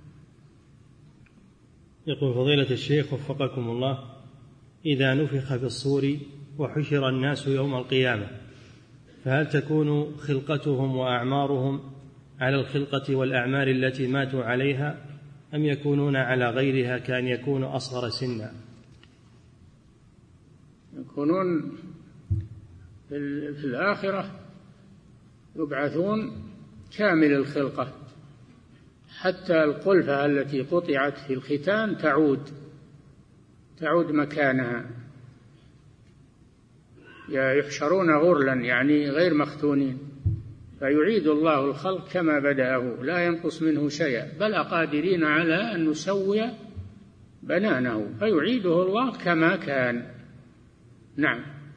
يقول فضيلة الشيخ وفقكم الله: إذا نفخ في الصور وحشر الناس يوم القيامة، فهل تكون خلقتهم وأعمارهم على الخلقة والأعمار التي ماتوا عليها، أم يكونون على غيرها كأن يكونوا أصغر سنا؟ يكونون في الآخرة يبعثون كامل الخلقة، حتى القلفة التي قطعت في الختان تعود مكانها. يحشرون غرلا يعني غير مختونين، فيعيد الله الخلق كما بدأه لا ينقص منه شيئا، بل قادرين على أن نسوي بنانه، فيعيده الله كما كان. نعم.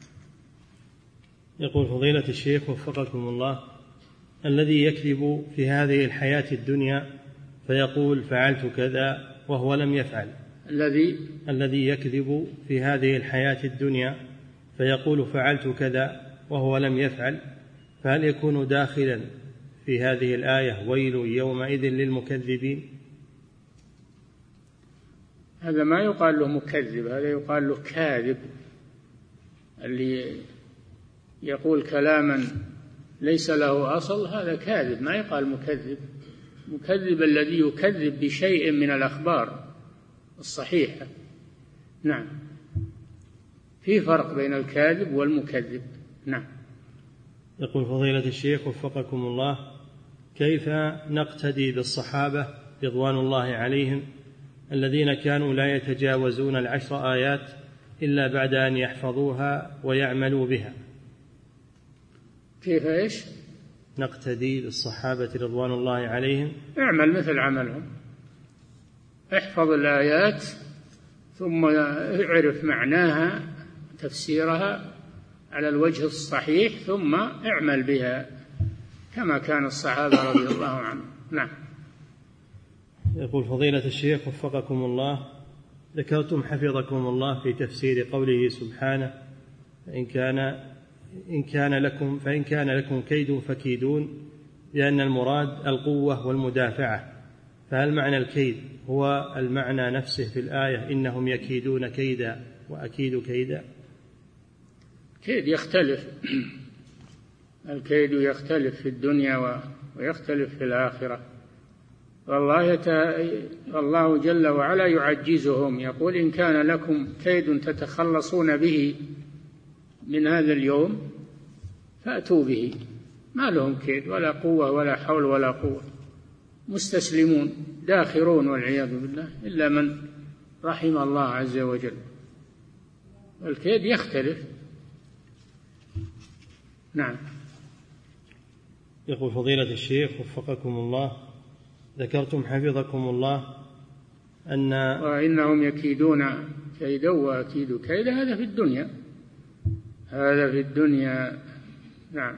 يقول فضيلة الشيخ وفقكم الله: الذي يكذب في هذه الحياة الدنيا فيقول فعلت كذا وهو لم يفعل، الذي يكذب في هذه الحياة الدنيا فيقول فعلت كذا وهو لم يفعل، فهل يكون داخلا في هذه الآية ويل يومئذ للمكذبين؟ هذا ما يقال له مكذب، هذا يقال له كاذب. اللي يقول كلاما ليس له أصل هذا كاذب، ما يقال مكذب. مكذب الذي يكذب بشيء من الأخبار الصحيحة. نعم، في فرق بين الكاذب والمكذب. نعم. يقول فضيلة الشيخ وفقكم الله: كيف نقتدي بالصحابة رضوان الله عليهم الذين كانوا لا يتجاوزون 10 آيات إلا بعد أن يحفظوها ويعملوا بها؟ كيف إيش؟ نقتدي بالصحابة رضوان الله عليهم. اعمل مثل عملهم، احفظ الآيات ثم اعرف معناها تفسيرها على الوجه الصحيح ثم اعمل بها كما كان الصحابة رضي الله عنهم. نعم. يقول فضيلة الشيخ وفقكم الله: ذكرتم حفظكم الله في تفسير قوله سبحانه: فإن كان لكم كيد فكيدون، لأن المراد القوة والمدافعة، فهل معنى الكيد هو المعنى نفسه في الآية إنهم يكيدون كيدا وأكيد كيدا؟ كيد يختلف، الكيد يختلف في الدنيا ويختلف في الآخرة. والله جل وعلا يعجزهم، يقول إن كان لكم كيد تتخلصون به من هذا اليوم فأتوا به. ما لهم كيد ولا قوة ولا حول ولا قوة، مستسلمون داخرون والعياذ بالله، إلا من رحم الله عز وجل. الكيد يختلف. نعم. يقول فضيلة الشيخ وفقكم الله: ذكرتم حفظكم الله وإنهم يكيدون كيدا وأكيد كيدا، هذا في الدنيا. نعم.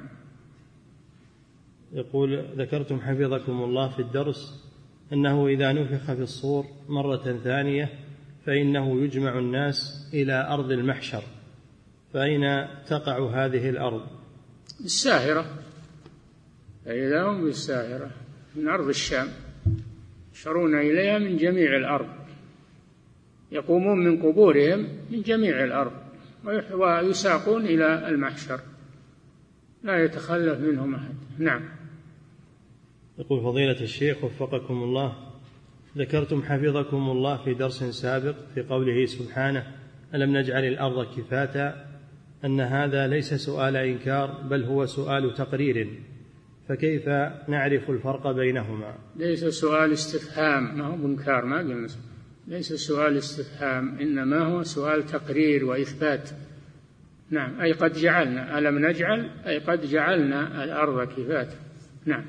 يقول ذكرتم حفظكم الله في الدرس أنه إذا نفخ في الصور مرة ثانية فإنه يجمع الناس إلى أرض المحشر، فأين تقع هذه الأرض؟ الساهرة، فإذا هم بالساهرة من أرض الشام، يحشرون إليها من جميع الأرض، يقومون من قبورهم من جميع الأرض ويساقون إلى المحشر، لا يتخلف منهم أحد. نعم. يقول فضيلة الشيخ وفقكم الله: ذكرتم حفظكم الله في درس سابق في قوله سبحانه: ألم نجعل الأرض كفاتا، أن هذا ليس سؤال إنكار بل هو سؤال تقرير، فكيف نعرف الفرق بينهما؟ ليس سؤال استفهام، ما هو بإنكار، ما قلنا ليس سؤال استفهام، إنما هو سؤال تقرير وإثبات. نعم، أي قد جعلنا، ألم نجعل، أي قد جعلنا الأرض كفاتا. نعم.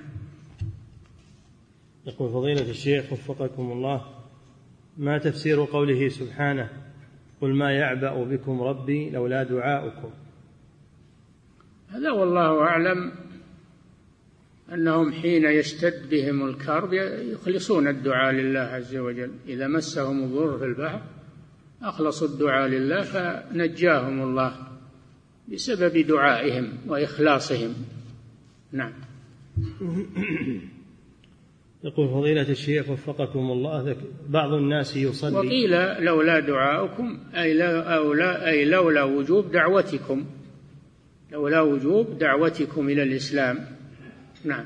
يقول فضيلة الشيخ وفقكم الله: ما تفسير قوله سبحانه: قل ما يعبأ بكم ربي لولا دعاؤكم؟ هذا والله أعلم أنهم حين يشتد بهم الكرب يخلصون الدعاء لله عز وجل، إذا مسهم الضر في البحر أخلصوا الدعاء لله فنجاهم الله بسبب دعائهم وإخلاصهم. نعم. يقول فضيلة الشيخ وفقكم الله: بعض الناس يصلي، وقيل لولا دعاؤكم أي لولا وجوب دعوتكم، لولا وجوب دعوتكم إلى الإسلام. نعم.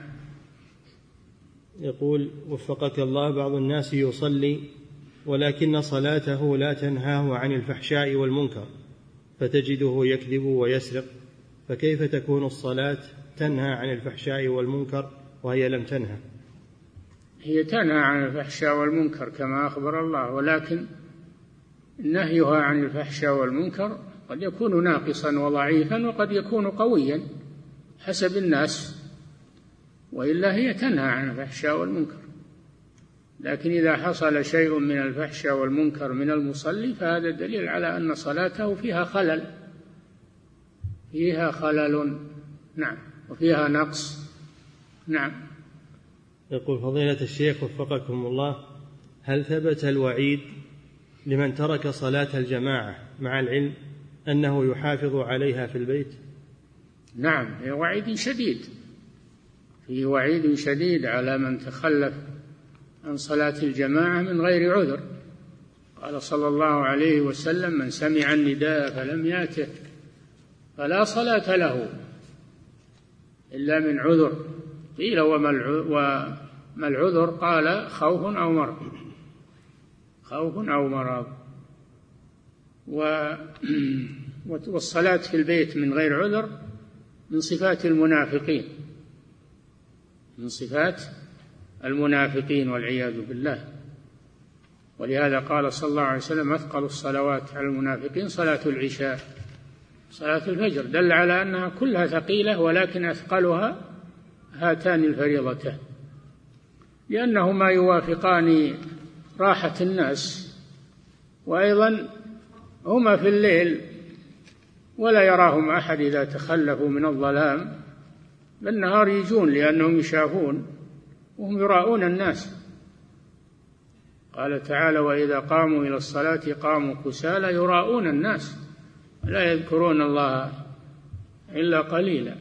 يقول وفقك الله: بعض الناس يصلي ولكن صلاته لا تنهاه عن الفحشاء والمنكر، فتجده يكذب ويسرق، فكيف تكون الصلاة تنهى عن الفحشاء والمنكر وهي لم تنهى؟ هي تنهى عن الفحشاء والمنكر كما أخبر الله، ولكن نهيها عن الفحشاء والمنكر قد يكون ناقصا وضعيفا وقد يكون قويا حسب الناس، وإلا هي تنهى عن الفحشاء والمنكر. لكن إذا حصل شيء من الفحشاء والمنكر من المصلي فهذا دليل على أن صلاته فيها خلل، فيها خلل. نعم، وفيها نقص. نعم. يقول فضيلة الشيخ وفقكم الله: هل ثبت الوعيد لمن ترك صلاة الجماعة مع العلم أنه يحافظ عليها في البيت؟ نعم، في وعيد شديد، في وعيد شديد على من تخلف عن صلاة الجماعة من غير عذر. قال صلى الله عليه وسلم: من سمع النداء فلم يأته فلا صلاة له إلا من عذر. قيل وما العذر؟ قال: خوف أو مرض، خوف أو مرض. والصلاة في البيت من غير عذر من صفات المنافقين، من صفات المنافقين والعياذ بالله. ولهذا قال صلى الله عليه وسلم: أثقل الصلوات على المنافقين صلاة العشاء، صلاة الفجر. دل على أنها كلها ثقيلة، ولكن أثقلها هاتان الفريضتان، لأنهما يوافقان راحة الناس، وأيضا هما في الليل ولا يراهم أحد إذا تخلفوا من الظلام، بالنهار يجون لأنهم يشافون وهم يراؤون الناس. قال تعالى: وإذا قاموا إلى الصلاة قاموا كسالى يراؤون الناس لا يذكرون الله إلا قليلا.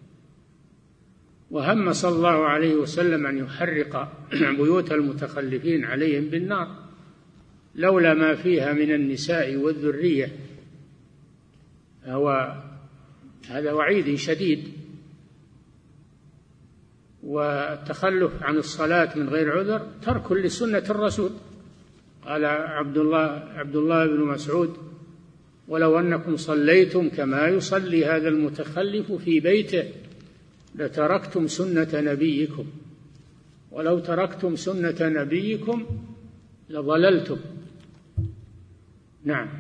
وهم صلى الله عليه وسلم أن يحرق بيوت المتخلفين عليهم بالنار لولا ما فيها من النساء والذرية. هذا وعيد شديد. والتخلف عن الصلاة من غير عذر ترك لسنة الرسول. قال عبد الله بن مسعود: ولو أنكم صليتم كما يصلي هذا المتخلف في بيته لتركتم سنة نبيكم، ولو تركتم سنة نبيكم لضللتم. نعم.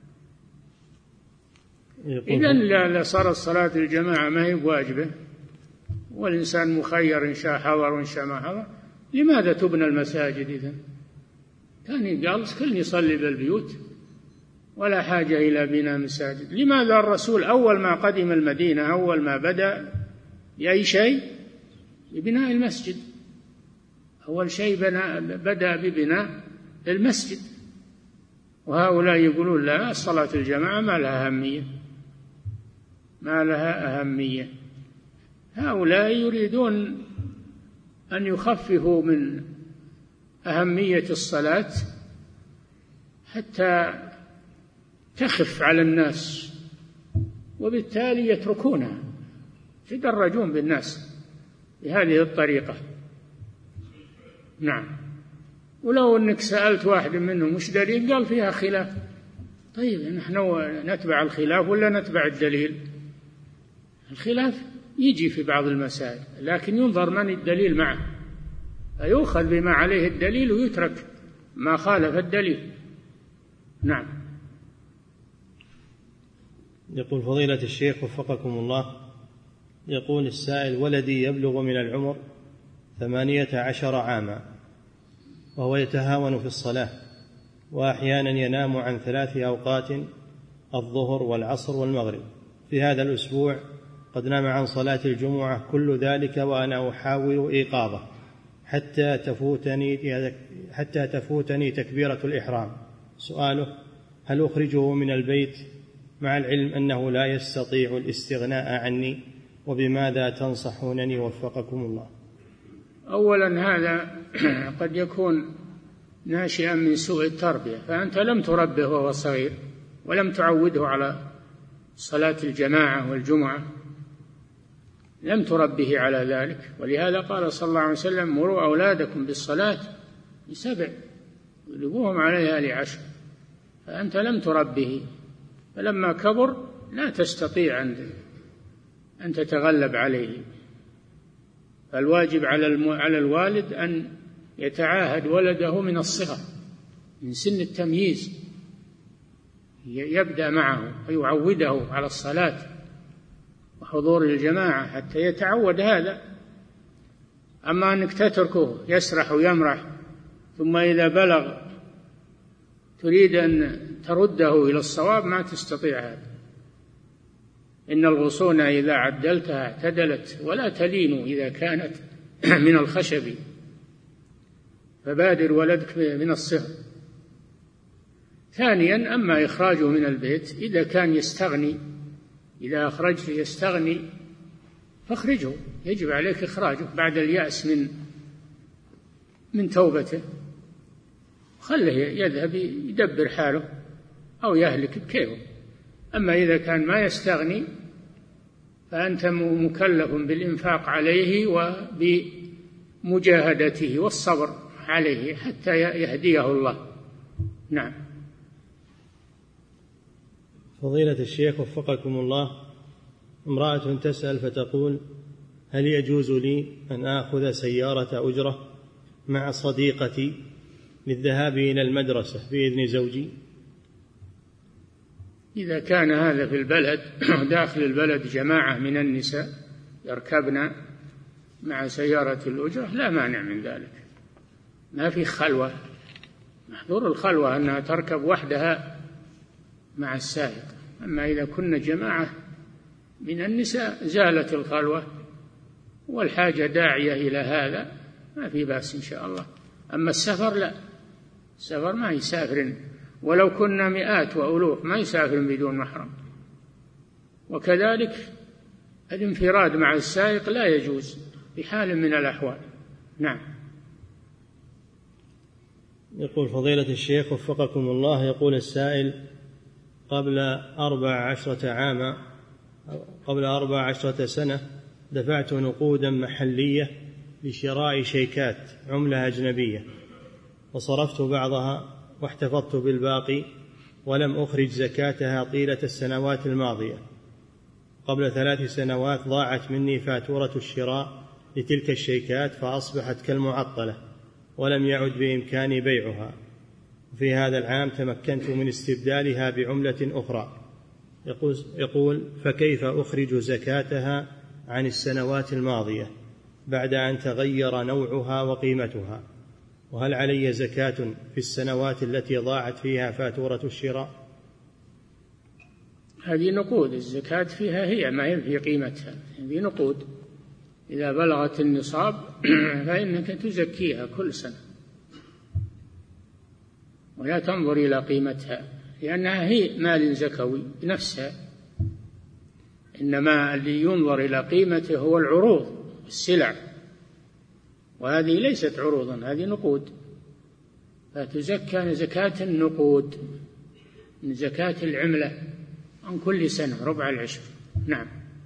إذن صارت صلاة الجماعة ما هي واجبة، والإنسان مخير إن شاء حضر وإن شاء ما حضر. لماذا تبنى المساجد إذن؟ كان قال كل يصلي بالبيوت ولا حاجة إلى بناء مساجد. لماذا الرسول أول ما قدم المدينة أول ما بدأ بأي شيء؟ ببناء المسجد. أول شيء بدأ ببناء المسجد. وهؤلاء يقولون لا، صلاة الجماعة ما لها أهمية، ما لها أهمية. هؤلاء يريدون أن يخففوا من أهمية الصلاة حتى تخف على الناس، وبالتالي يتركونها، يتدرجون بالناس بهذه الطريقة. نعم. ولو أنك سألت واحد منهم وش دليل؟ قال فيها خلاف. طيب نحن نتبع الخلاف ولا نتبع الدليل؟ الخلاف يجي في بعض المسائل، لكن ينظر من الدليل معه، فيؤخذ بما عليه الدليل ويترك ما خالف الدليل. نعم. يقول فضيلة الشيخ وفقكم الله، يقول السائل: ولدي يبلغ من العمر 18 عاما، وهو يتهاون في الصلاة، وأحيانا ينام عن 3 أوقات: الظهر والعصر والمغرب. في هذا الأسبوع قد نام عن صلاة الجمعة كل ذلك، وأنا أحاول إيقاظه حتى تفوتني تكبيرة الإحرام. سؤاله: هل أخرجه من البيت مع العلم أنه لا يستطيع الاستغناء عني؟ وبماذا تنصحونني وفقكم الله؟ أولا هذا قد يكون ناشئا من سوء التربية، فأنت لم تربه وهو صغير، ولم تعوده على صلاة الجماعة والجمعة، لم تربه على ذلك. ولهذا قال صلى الله عليه وسلم: مروا أولادكم بالصلاة ل7 واضربوهم عليها ل10. فأنت لم تربه، فلما كبر لا تستطيع أن تتغلب عليه. فالواجب على الوالد أن يتعاهد ولده من الصغر، من سن التمييز، يبدأ معه ويعوده على الصلاة وحضور الجماعة حتى يتعود هذا. أما أنك تتركه يسرح ويمرح، ثم إذا بلغ تريد أن ترده إلى الصواب، ما تستطيع هذا. إن الغصون إذا عدلتها اعتدلت، ولا تلين إذا كانت من الخشب. فبادر ولدك من الصغر. ثانيا، أما إخراجه من البيت إذا كان يستغني، إذا أخرجته يستغني فاخرجه، يجب عليك إخراجه بعد اليأس من توبته، خله يذهب يدبر حاله أو يهلك بكيفه. أما إذا كان ما يستغني فأنت مكلف بالإنفاق عليه وبمجاهدته والصبر عليه حتى يهديه الله. نعم. فضيلة الشيخ وفقكم الله، امرأة تسأل فتقول: هل يجوز لي أن آخذ سيارة أجرة مع صديقتي للذهاب إلى المدرسة بإذن زوجي؟ إذا كان هذا في البلد داخل البلد جماعة من النساء يركبن مع سيارة الأجرة لا مانع من ذلك، ما في خلوة. محظور الخلوة أنها تركب وحدها مع السائق. أما إذا كنا جماعة من النساء زالت الخلوة والحاجة داعية إلى هذا، ما في بأس إن شاء الله. أما السفر لا، السفر ما يسافر، ولو كنا مئات وألوف ما يسافر بدون محرم. وكذلك الانفراد مع السائق لا يجوز بحال من الأحوال. نعم. يقول فضيلة الشيخ وفقكم الله، يقول السائل: قبل 14 سنة دفعت نقودا محلية لشراء شيكات عملة أجنبية، وصرفت بعضها واحتفظت بالباقي، ولم أخرج زكاتها طيلة السنوات الماضية. قبل 3 سنوات ضاعت مني فاتورة الشراء لتلك الشيكات، فأصبحت كالمعطلة ولم يعد بإمكاني بيعها. في هذا العام تمكنت من استبدالها بعملة أخرى. يقول: فكيف أخرج زكاتها عن السنوات الماضية بعد أن تغير نوعها وقيمتها؟ وهل علي زكاة في السنوات التي ضاعت فيها فاتورة الشراء؟ هذه نقود، الزكاة فيها هي ما هي في قيمتها، هذه نقود. إذا بلغت النصاب فإنك تزكيها كل سنة، ولا تنظر إلى قيمتها، لأنها هي مال زكوي بنفسها. إنما اللي ينظر إلى قيمته هو العروض، السلع، وهذه ليست عروضا، هذه نقود. فتزكى زكاة النقود من زكاة العملة عن كل سنة 25. نعم.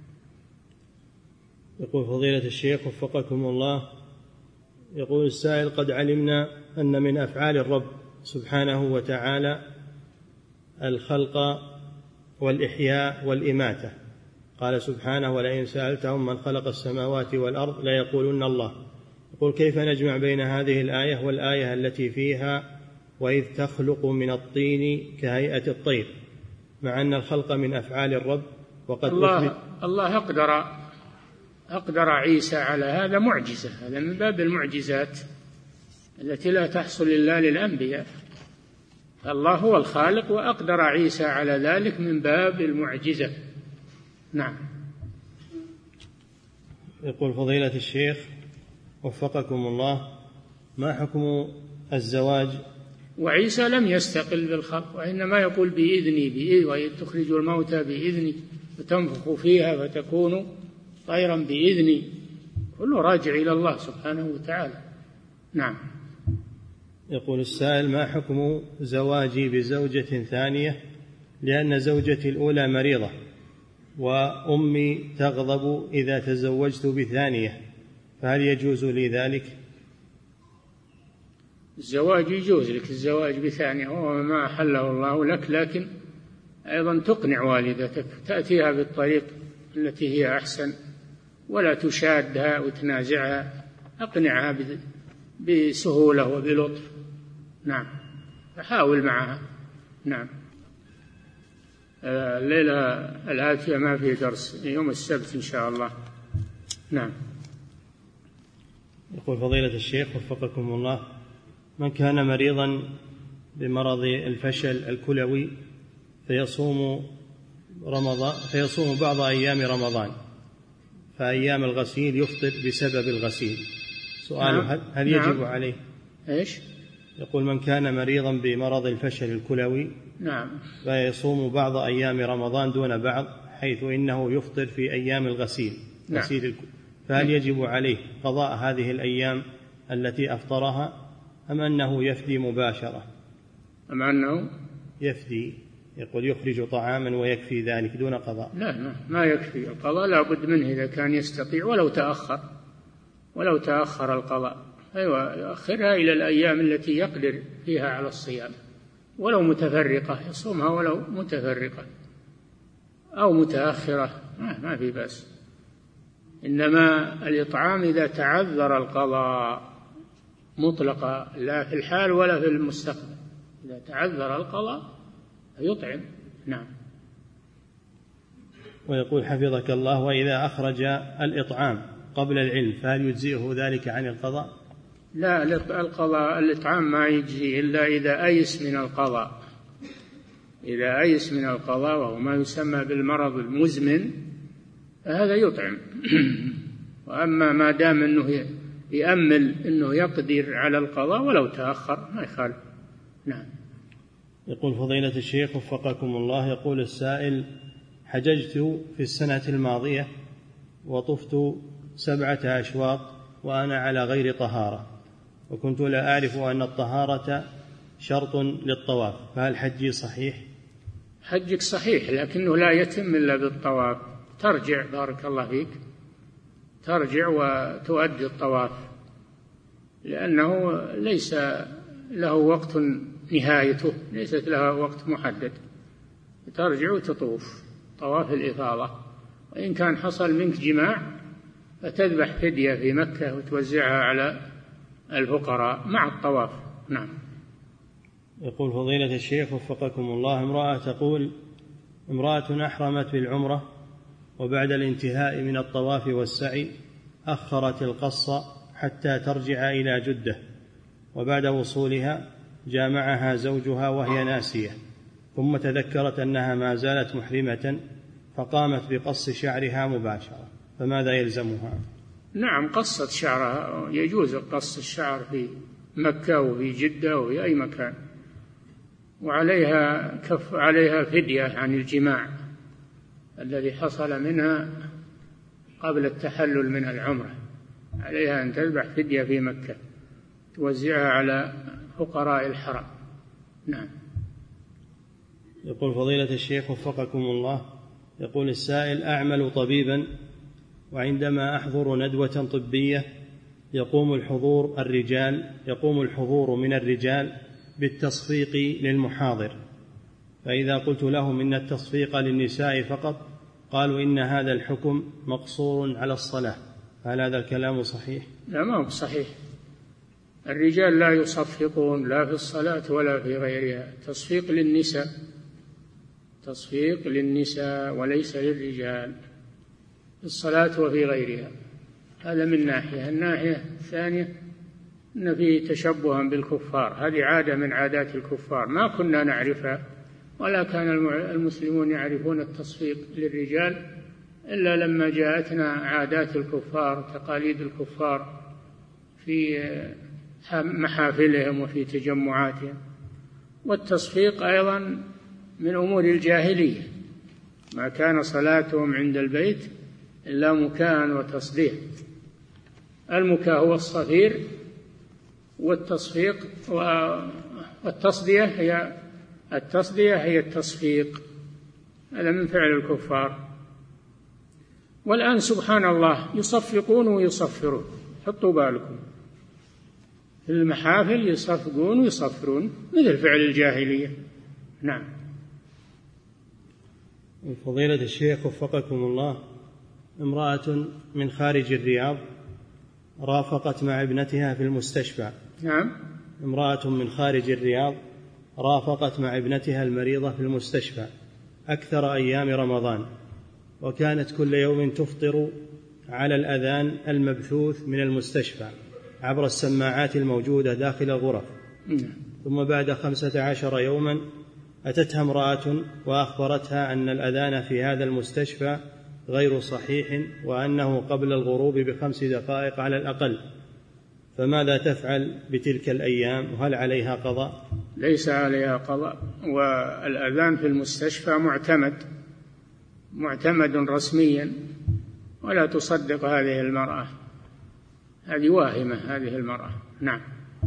يقول فضيلة الشيخ وفقكم الله، يقول السائل: قد علمنا أن من أفعال الرب سبحانه وتعالى الخلق والإحياء والإماتة، قال سبحانه: ولئن سألتهم من خلق السماوات والأرض ليقولن الله. يقول: كيف نجمع بين هذه الآية والآية التي فيها: وإذ تخلق من الطين كهيئة الطير، مع أن الخلق من أفعال الرب وقد الله أقدر عيسى على هذا معجزة، هذا من باب المعجزات التي لا تحصل إلا للأنبياء. الله هو الخالق وأقدر عيسى على ذلك من باب المعجزة. نعم. يقول فضيلة الشيخ وفقكم الله: ما حكم الزواج؟ وعيسى لم يستقل بالخلق، وإنما يقول بإذني، وإذ تخرج الموتى بإذني وتنفخ فيها فتكون طيرا بإذني، كله راجع إلى الله سبحانه وتعالى. نعم. يقول السائل: ما حكم زواجي بزوجة ثانية لأن زوجتي الأولى مريضة وأمي تغضب إذا تزوجت بثانية، فهل يجوز لي ذلك؟ الزواج يجوز لك الزواج بثانية وهو ما أحله الله لك، لكن أيضا تقنع والدتك، تأتيها بالطريق التي هي أحسن ولا تشادها وتنازعها، أقنعها بسهولة وبلطف. نعم، أحاول معها. نعم. الليلة الآتية ما في درس، يوم السبت إن شاء الله. نعم. يقول فضيلة الشيخ وفقكم الله: من كان مريضا بمرض الفشل الكلوي فيصوم بعض أيام رمضان، فأيام الغسيل يفطر بسبب الغسيل، سؤال: هل يجب عليه؟ إيش؟ يقول: من كان مريضا بمرض الفشل الكلوي نعم فيصوم بعض أيام رمضان دون بعض، حيث إنه يفطر في أيام الغسيل. نعم. فهل يجب عليه قضاء هذه الأيام التي أفطرها أم أنه يفدي مباشرة؟ أم أنه يفدي، يقول يخرج طعاما ويكفي ذلك دون قضاء. لا، ما يكفي القضاء، لا بد منه إذا كان يستطيع، ولو تأخر القضاء. أيوة، يؤخرها إلى الأيام التي يقدر فيها على الصيام، ولو متفرقة يصومها، ولو متفرقة أو متأخرة ما في بأس. إنما الإطعام إذا تعذر القضاء مطلقا، لا في الحال ولا في المستقبل، إذا تعذر القضاء يطعم. نعم. ويقول حفظك الله: وإذا أخرج الإطعام قبل العلم فهل يجزئه ذلك عن القضاء؟ لا، الإطعام ما يجزي إلا إذا أيس من القضاء. إذا أيس من القضاء وهو ما يسمى بالمرض المزمن فهذا يطعم. وأما ما دام أنه يأمل أنه يقدر على القضاء ولو تأخر ما يخالف. نعم. يقول فضيلة الشيخ وفقكم الله: يقول السائل: حججت في السنة الماضية وطفت 7 أشواط وأنا على غير طهارة، وكنت لا أعرف أن الطهارة شرط للطواف، فهل حجي صحيح؟ حجك صحيح، لكنه لا يتم إلا بالطواف. ترجع، بارك الله فيك، ترجع وتؤدي الطواف، لأنه ليس له وقت نهايته، ليست لها وقت محدد. ترجع وتطوف طواف الإفاضة، وإن كان حصل منك جماع فتذبح فدية في مكة وتوزعها على الفقراء مع الطواف. نعم. يقول فضيلة الشيخ وفقكم الله: امرأة تقول: امرأة أحرمت بالعمرة وبعد الانتهاء من الطواف والسعي أخرت القص حتى ترجع إلى جدة، وبعد وصولها جامعها زوجها وهي ناسية، ثم تذكرت أنها ما زالت محرمة فقامت بقص شعرها مباشرة، فماذا يلزمها؟ نعم، قصت شعرها، يجوز قص الشعر في مكة وفي جدة وفي أي مكان، وعليها فدية عن الجماع الذي حصل منها قبل التحلل من العمرة، عليها أن تذبح فدية في مكة توزعها على فقراء الحرم. نعم. يقول فضيلة الشيخ وفقكم الله: يقول السائل: أعمل طبيبا، وعندما أحضر ندوة طبية يقوم الحضور من الرجال بالتصفيق للمحاضر، فإذا قلت لهم إن التصفيق للنساء فقط قالوا إن هذا الحكم مقصور على الصلاة، هل هذا الكلام صحيح؟ لا، ما هو صحيح. الرجال لا يصفقون لا في الصلاة ولا في غيرها، تصفيق للنساء، تصفيق للنساء وليس للرجال في الصلاة وفي غيرها. هذا من ناحية. الناحية الثانية أن فيه تشبها بالكفار، هذه عادة من عادات الكفار ما كنا نعرفها، ولا كان المسلمون يعرفون التصفيق للرجال إلا لما جاءتنا عادات الكفار تقاليد الكفار في محافلهم وفي تجمعاتهم. والتصفيق أيضا من أمور الجاهلية، ما كان صلاتهم عند البيت إلا مكاء وتصدية. المكاء هو الصفير، والتصفيق والتصدية هي التصفيق. هذا من فعل الكفار. والآن سبحان الله يصفقون ويصفرون، حطوا بالكم، في المحافل يصفقون ويصفرون مثل فعل الجاهلية. نعم. فضيلة الشيخ وفقكم الله، امرأة من خارج الرياض رافقت مع ابنتها في المستشفى. نعم. امرأة من خارج الرياض رافقت مع ابنتها المريضة في المستشفى أكثر أيام رمضان، وكانت كل يوم تفطر على الأذان المبثوث من المستشفى عبر السماعات الموجودة داخل الغرف. ثم بعد 15 يوما أتتها امرأة وأخبرتها أن الأذان في هذا المستشفى غير صحيح، وأنه قبل الغروب ب5 دقائق على الأقل، فماذا تفعل بتلك الأيام؟ وهل عليها قضاء؟ ليس عليها قضاء، والأذان في المستشفى معتمد رسميا، ولا تصدق هذه المرأة، هذه واهمة هذه المرأة. نعم.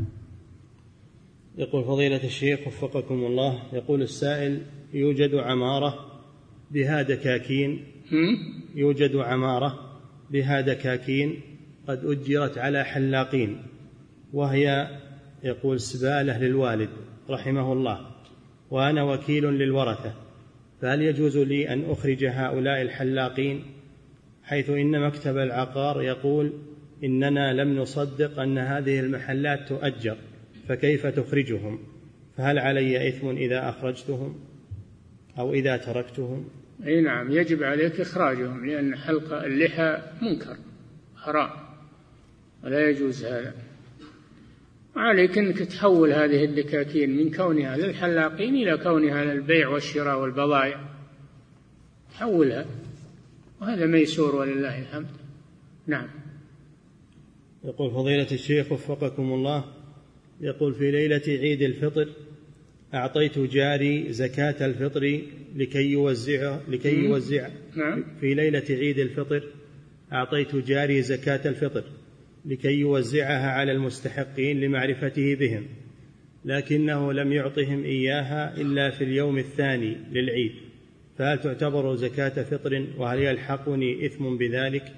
يقول فضيلة الشيخ وفقكم الله، يقول السائل: يوجد عمارة بها دكاكين يوجد عمارة بها دكاكين قد أجرت على حلاقين، وهي يقول سبالة للوالد رحمه الله، وأنا وكيل للورثة، فهل يجوز لي أن أخرج هؤلاء الحلاقين، حيث إن مكتب العقار يقول إننا لم نصدق أن هذه المحلات تؤجر، فكيف تخرجهم؟ فهل علي إثم إذا أخرجتهم أو إذا تركتهم؟ أي نعم، يجب عليك إخراجهم، لأن حلق اللحى منكر حرام ولا يجوز هذا. عليك أنك تحول هذه الدكاكين من كونها للحلاقين إلى كونها للبيع والشراء والبضائع، تحولها، وهذا ميسور ولله الحمد. نعم. يقول فضيلة الشيخ وفقكم الله، يقول في ليلة عيد الفطر أعطيت جاري زكاة الفطر لكي يوزع نعم. في ليلة عيد الفطر أعطيت جاري زكاة الفطر لكي يوزعها على المستحقين لمعرفته بهم، لكنه لم يعطهم إياها إلا في اليوم الثاني للعيد، فهل تعتبر زكاة فطر؟ وهل يلحقني إثم بذلك؟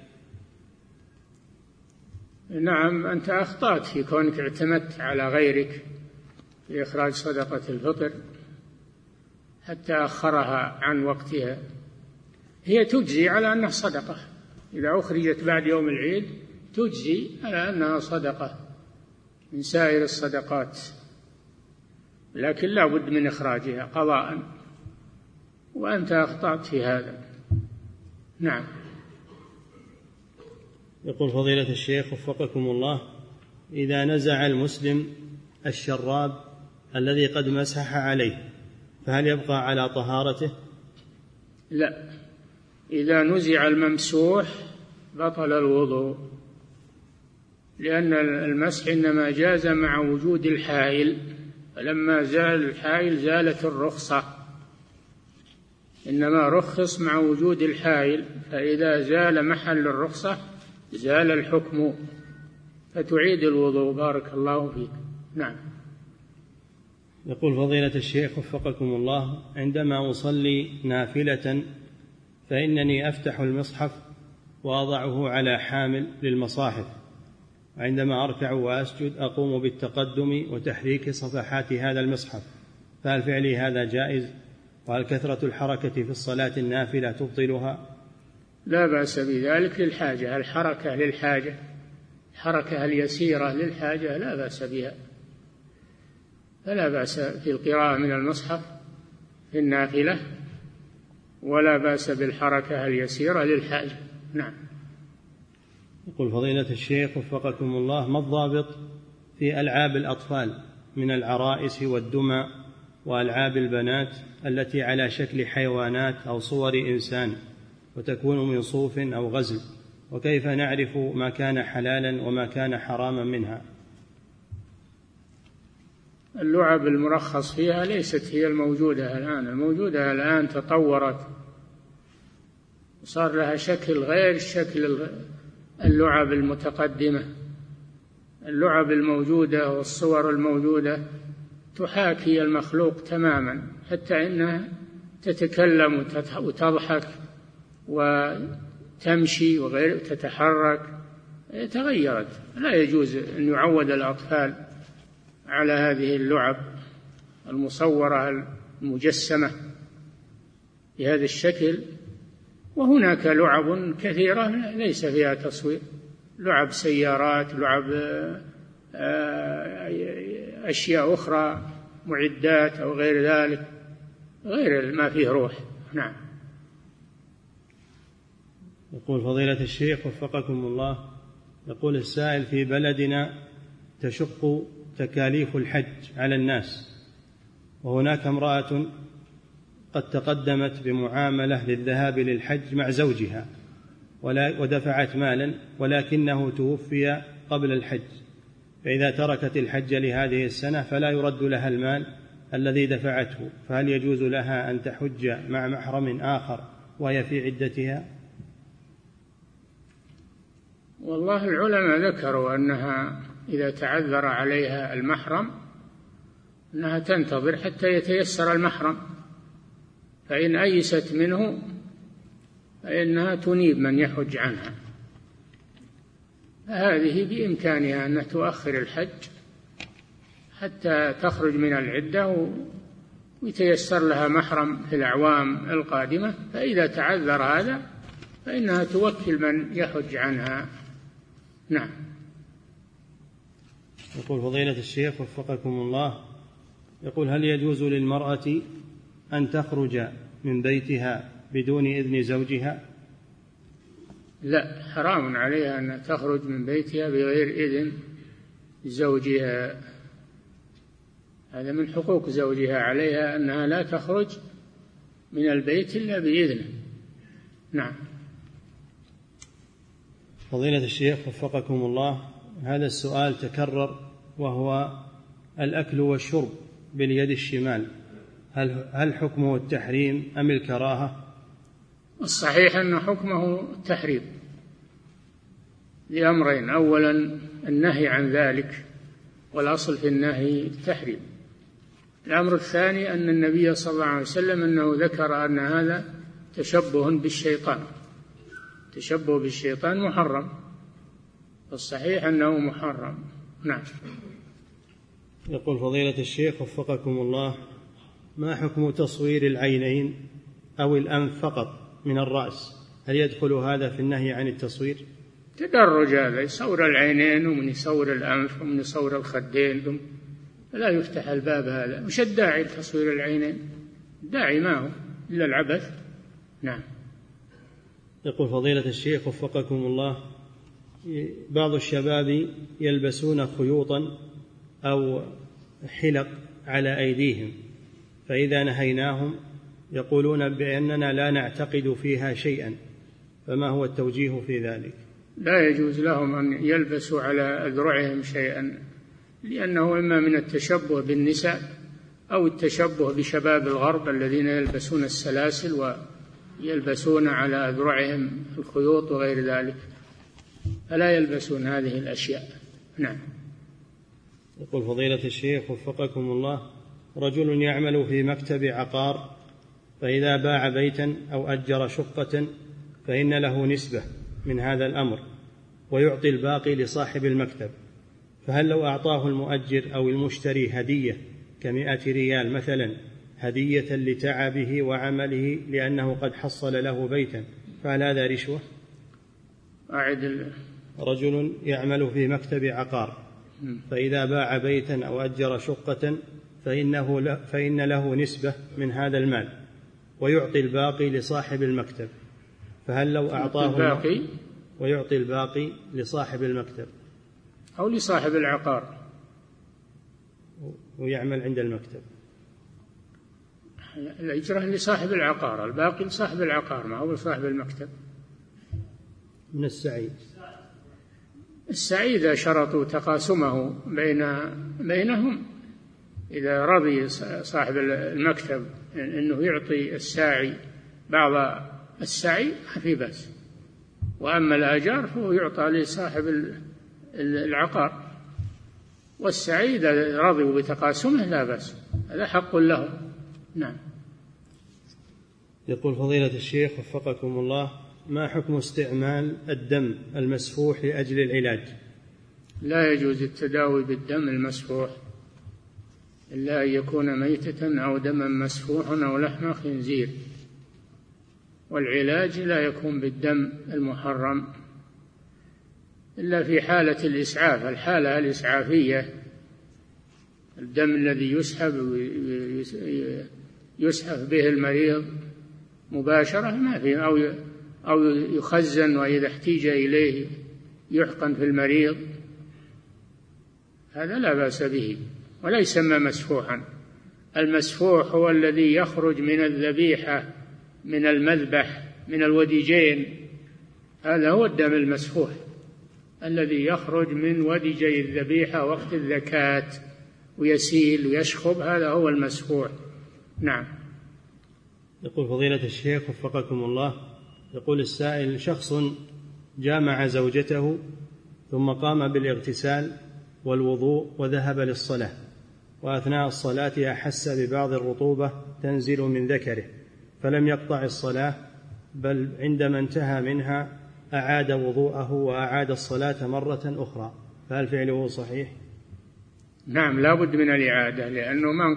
نعم، أنت أخطأت في كونك اعتمدت على غيرك في إخراج صدقة الفطر حتى أخرها عن وقتها. هي تجزي على أنها صدقة، إذا أخرجت بعد يوم العيد تجزي على أنها صدقة من سائر الصدقات، لكن لا بد من إخراجها قضاء، وأنت أخطأت في هذا. نعم. يقول فضيلة الشيخ وفقكم الله، إذا نزع المسلم الشراب الذي قد مسح عليه فهل يبقى على طهارته؟ لا، إذا نزع الممسوح بطل الوضوء، لأن المسح إنما جاز مع وجود الحائل، فلما زال الحائل زالت الرخصة، إنما رخص مع وجود الحائل، فإذا زال محل الرخصة زال الحكم، فتعيد الوضوء. بارك الله فيك. نعم. يقول فضيلة الشيخ وفقكم الله، عندما أصلي نافلة فإنني أفتح المصحف وأضعه على حامل للمصاحف، وعندما أركع وأسجد أقوم بالتقدم وتحريك صفحات هذا المصحف، فهل فعلي هذا جائز؟ وهل كثرة الحركة في الصلاة النافلة تبطلها؟ لا بأس بذلك للحاجة، الحركة للحاجة، الحركة اليسيرة للحاجة لا بأس بها، فلا بأس في القراءة من المصحف في النافلة، ولا بأس بالحركة اليسيرة للحاجة. نعم. يقول فضيلة الشيخ وفقكم الله: ما الضابط في ألعاب الأطفال من العرائس والدمى وألعاب البنات التي على شكل حيوانات أو صور إنسان وتكون من صوف أو غزل، وكيف نعرف ما كان حلالا وما كان حراما منها؟ اللعب المرخص فيها ليست هي الموجودة الآن، الموجودة الآن تطورت وصار لها شكل غير شكل اللعب المتقدمة. اللعب الموجودة والصور الموجودة تحاكي المخلوق تماما، حتى إنها تتكلم وتضحك وتمشي وغير تتحرك، تغيرت. لا يجوز أن يعود الأطفال على هذه اللعب المصورة المجسمة بهذا الشكل. وهناك لعب كثيرة ليس فيها تصوير، لعب سيارات، لعب أشياء أخرى، معدات أو غير ذلك، غير ما فيه روح. نعم. يقول فضيلة الشيخ وفقكم الله: يقول السائل: في بلدنا تشق تكاليف الحج على الناس، وهناك امرأة قد تقدمت بمعاملة للذهاب للحج مع زوجها ودفعت مالا، ولكنه توفي قبل الحج، فإذا تركت الحج لهذه السنة فلا يرد لها المال الذي دفعته، فهل يجوز لها أن تحج مع محرم آخر وهي في عدتها؟ والله العلماء ذكروا أنها إذا تعذر عليها المحرم أنها تنتظر حتى يتيسر المحرم، فإن أيست منه فإنها تنيب من يحج عنها. هذه بإمكانها أن تؤخر الحج حتى تخرج من العدة ويتيسر لها محرم في الأعوام القادمة، فإذا تعذر هذا فإنها توكل من يحج عنها. نعم. يقول فضيلة الشيخ وفقكم الله: يقول: هل يجوز للمرأة أن تخرج من بيتها بدون إذن زوجها؟ لا، حرام عليها أن تخرج من بيتها بغير إذن زوجها، هذا من حقوق زوجها عليها أنها لا تخرج من البيت إلا بإذنه. نعم. فضيلة الشيخ وفقكم الله: هذا السؤال تكرر، وهو الأكل والشرب باليد الشمال، هل حكمه التحريم أم الكراهة؟ الصحيح أن حكمه التحريم لأمرين: أولا النهي عن ذلك، والأصل في النهي التحريم. الأمر الثاني أن النبي صلى الله عليه وسلم أنه ذكر أن هذا تشبه بالشيطان، تشبه بالشيطان محرم، الصحيح أنه محرم. نعم. يقول فضيلة الشيخ وفقكم الله: ما حكم تصوير العينين أو الأنف فقط من الرأس؟ هل يدخل هذا في النهي عن التصوير؟ تدرج، هذا يصور العينين ومن يصور الأنف ومن يصور الخدين، لا يفتح الباب هذا. وش الداعي لتصوير العينين؟ داعي ما هو إلا العبث. نعم. يقول فضيلة الشيخ وفقكم الله: بعض الشباب يلبسون خيوطا أو حلق على أيديهم، فإذا نهيناهم يقولون بأننا لا نعتقد فيها شيئا، فما هو التوجيه في ذلك؟ لا يجوز لهم أن يلبسوا على أذرعهم شيئا، لأنه إما من التشبه بالنساء أو التشبه بشباب الغرب الذين يلبسون السلاسل ويلبسون على أذرعهم الخيوط وغير ذلك، فلا يلبسون هذه الأشياء. نعم. يقول فضيلة الشيخ وفقكم الله: رجل يعمل في مكتب عقار، فإذا باع بيتا أو أجر شقة فإن له نسبة من هذا الأمر ويعطي الباقي لصاحب المكتب، فهل لو أعطاه المؤجر أو المشتري هدية ك100 ريال مثلا هدية لتعبه وعمله لأنه قد حصل له بيتا، فهل هذا رشوة؟ رجل يعمل في مكتب عقار، فإذا باع بيتا أو أجر شقة فإن له نسبة من هذا المال ويعطي الباقي لصاحب المكتب، فهل لو أعطاه ويعطي الباقي لصاحب المكتب أو لصاحب العقار ويعمل عند المكتب؟ الإجرة لصاحب العقار، الباقي لصاحب العقار، ما هو لصاحب المكتب. من السعي إذا شرطوا تقاسمه بينهم، إذا رضي صاحب المكتب أنه يعطي الساعي بعض السعي ما في بأس، وأما الآجار فهو يعطى لصاحب العقار، والسعي إذا رضوا بتقاسمه لا بأس، هذا حق له. نعم. يقول فضيلة الشيخ وفقكم الله: ما حكم استعمال الدم المسفوح لأجل العلاج؟ لا يجوز التداوي بالدم المسفوح إلا أن يكون ميتة أو دما مسفوحا أو لحم خنزير، والعلاج لا يكون بالدم المحرم إلا في حالة الإسعاف، الحالة الإسعافية، الدم الذي يسحب به المريض مباشرة ما فيه، أو يخزن وإذا احتيج إليه يحقن في المريض، هذا لا بأس به ولا يسمى مسفوحا. المسفوح هو الذي يخرج من الذبيحة، من المذبح، من الوديجين، هذا هو الدم المسفوح الذي يخرج من وديجي الذبيحة وقت الذكاة ويسيل ويشخب، هذا هو المسفوح. نعم. يقول فضيلة الشيخ وفقكم الله: يقول السائل: شخص جامع زوجته ثم قام بالاغتسال والوضوء وذهب للصلاة، وأثناء الصلاة أحس ببعض الرطوبة تنزل من ذكره، فلم يقطع الصلاة، بل عندما انتهى منها أعاد وضوءه وأعاد الصلاة مرة أخرى، فهل فعله صحيح؟ نعم، لا بد من الإعادة، لأنه ما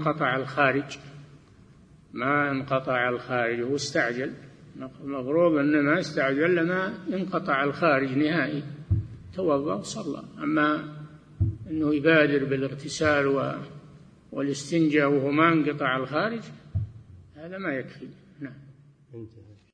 انقطع الخارج واستعجل، مفروض أنه ما استعجل لما انقطع الخارج نهائي، توضأ وصلى. أما أنه يبادر بالاغتسال والاستنجاء وهو ما انقطع الخارج، هذا ما يكفي. نعم.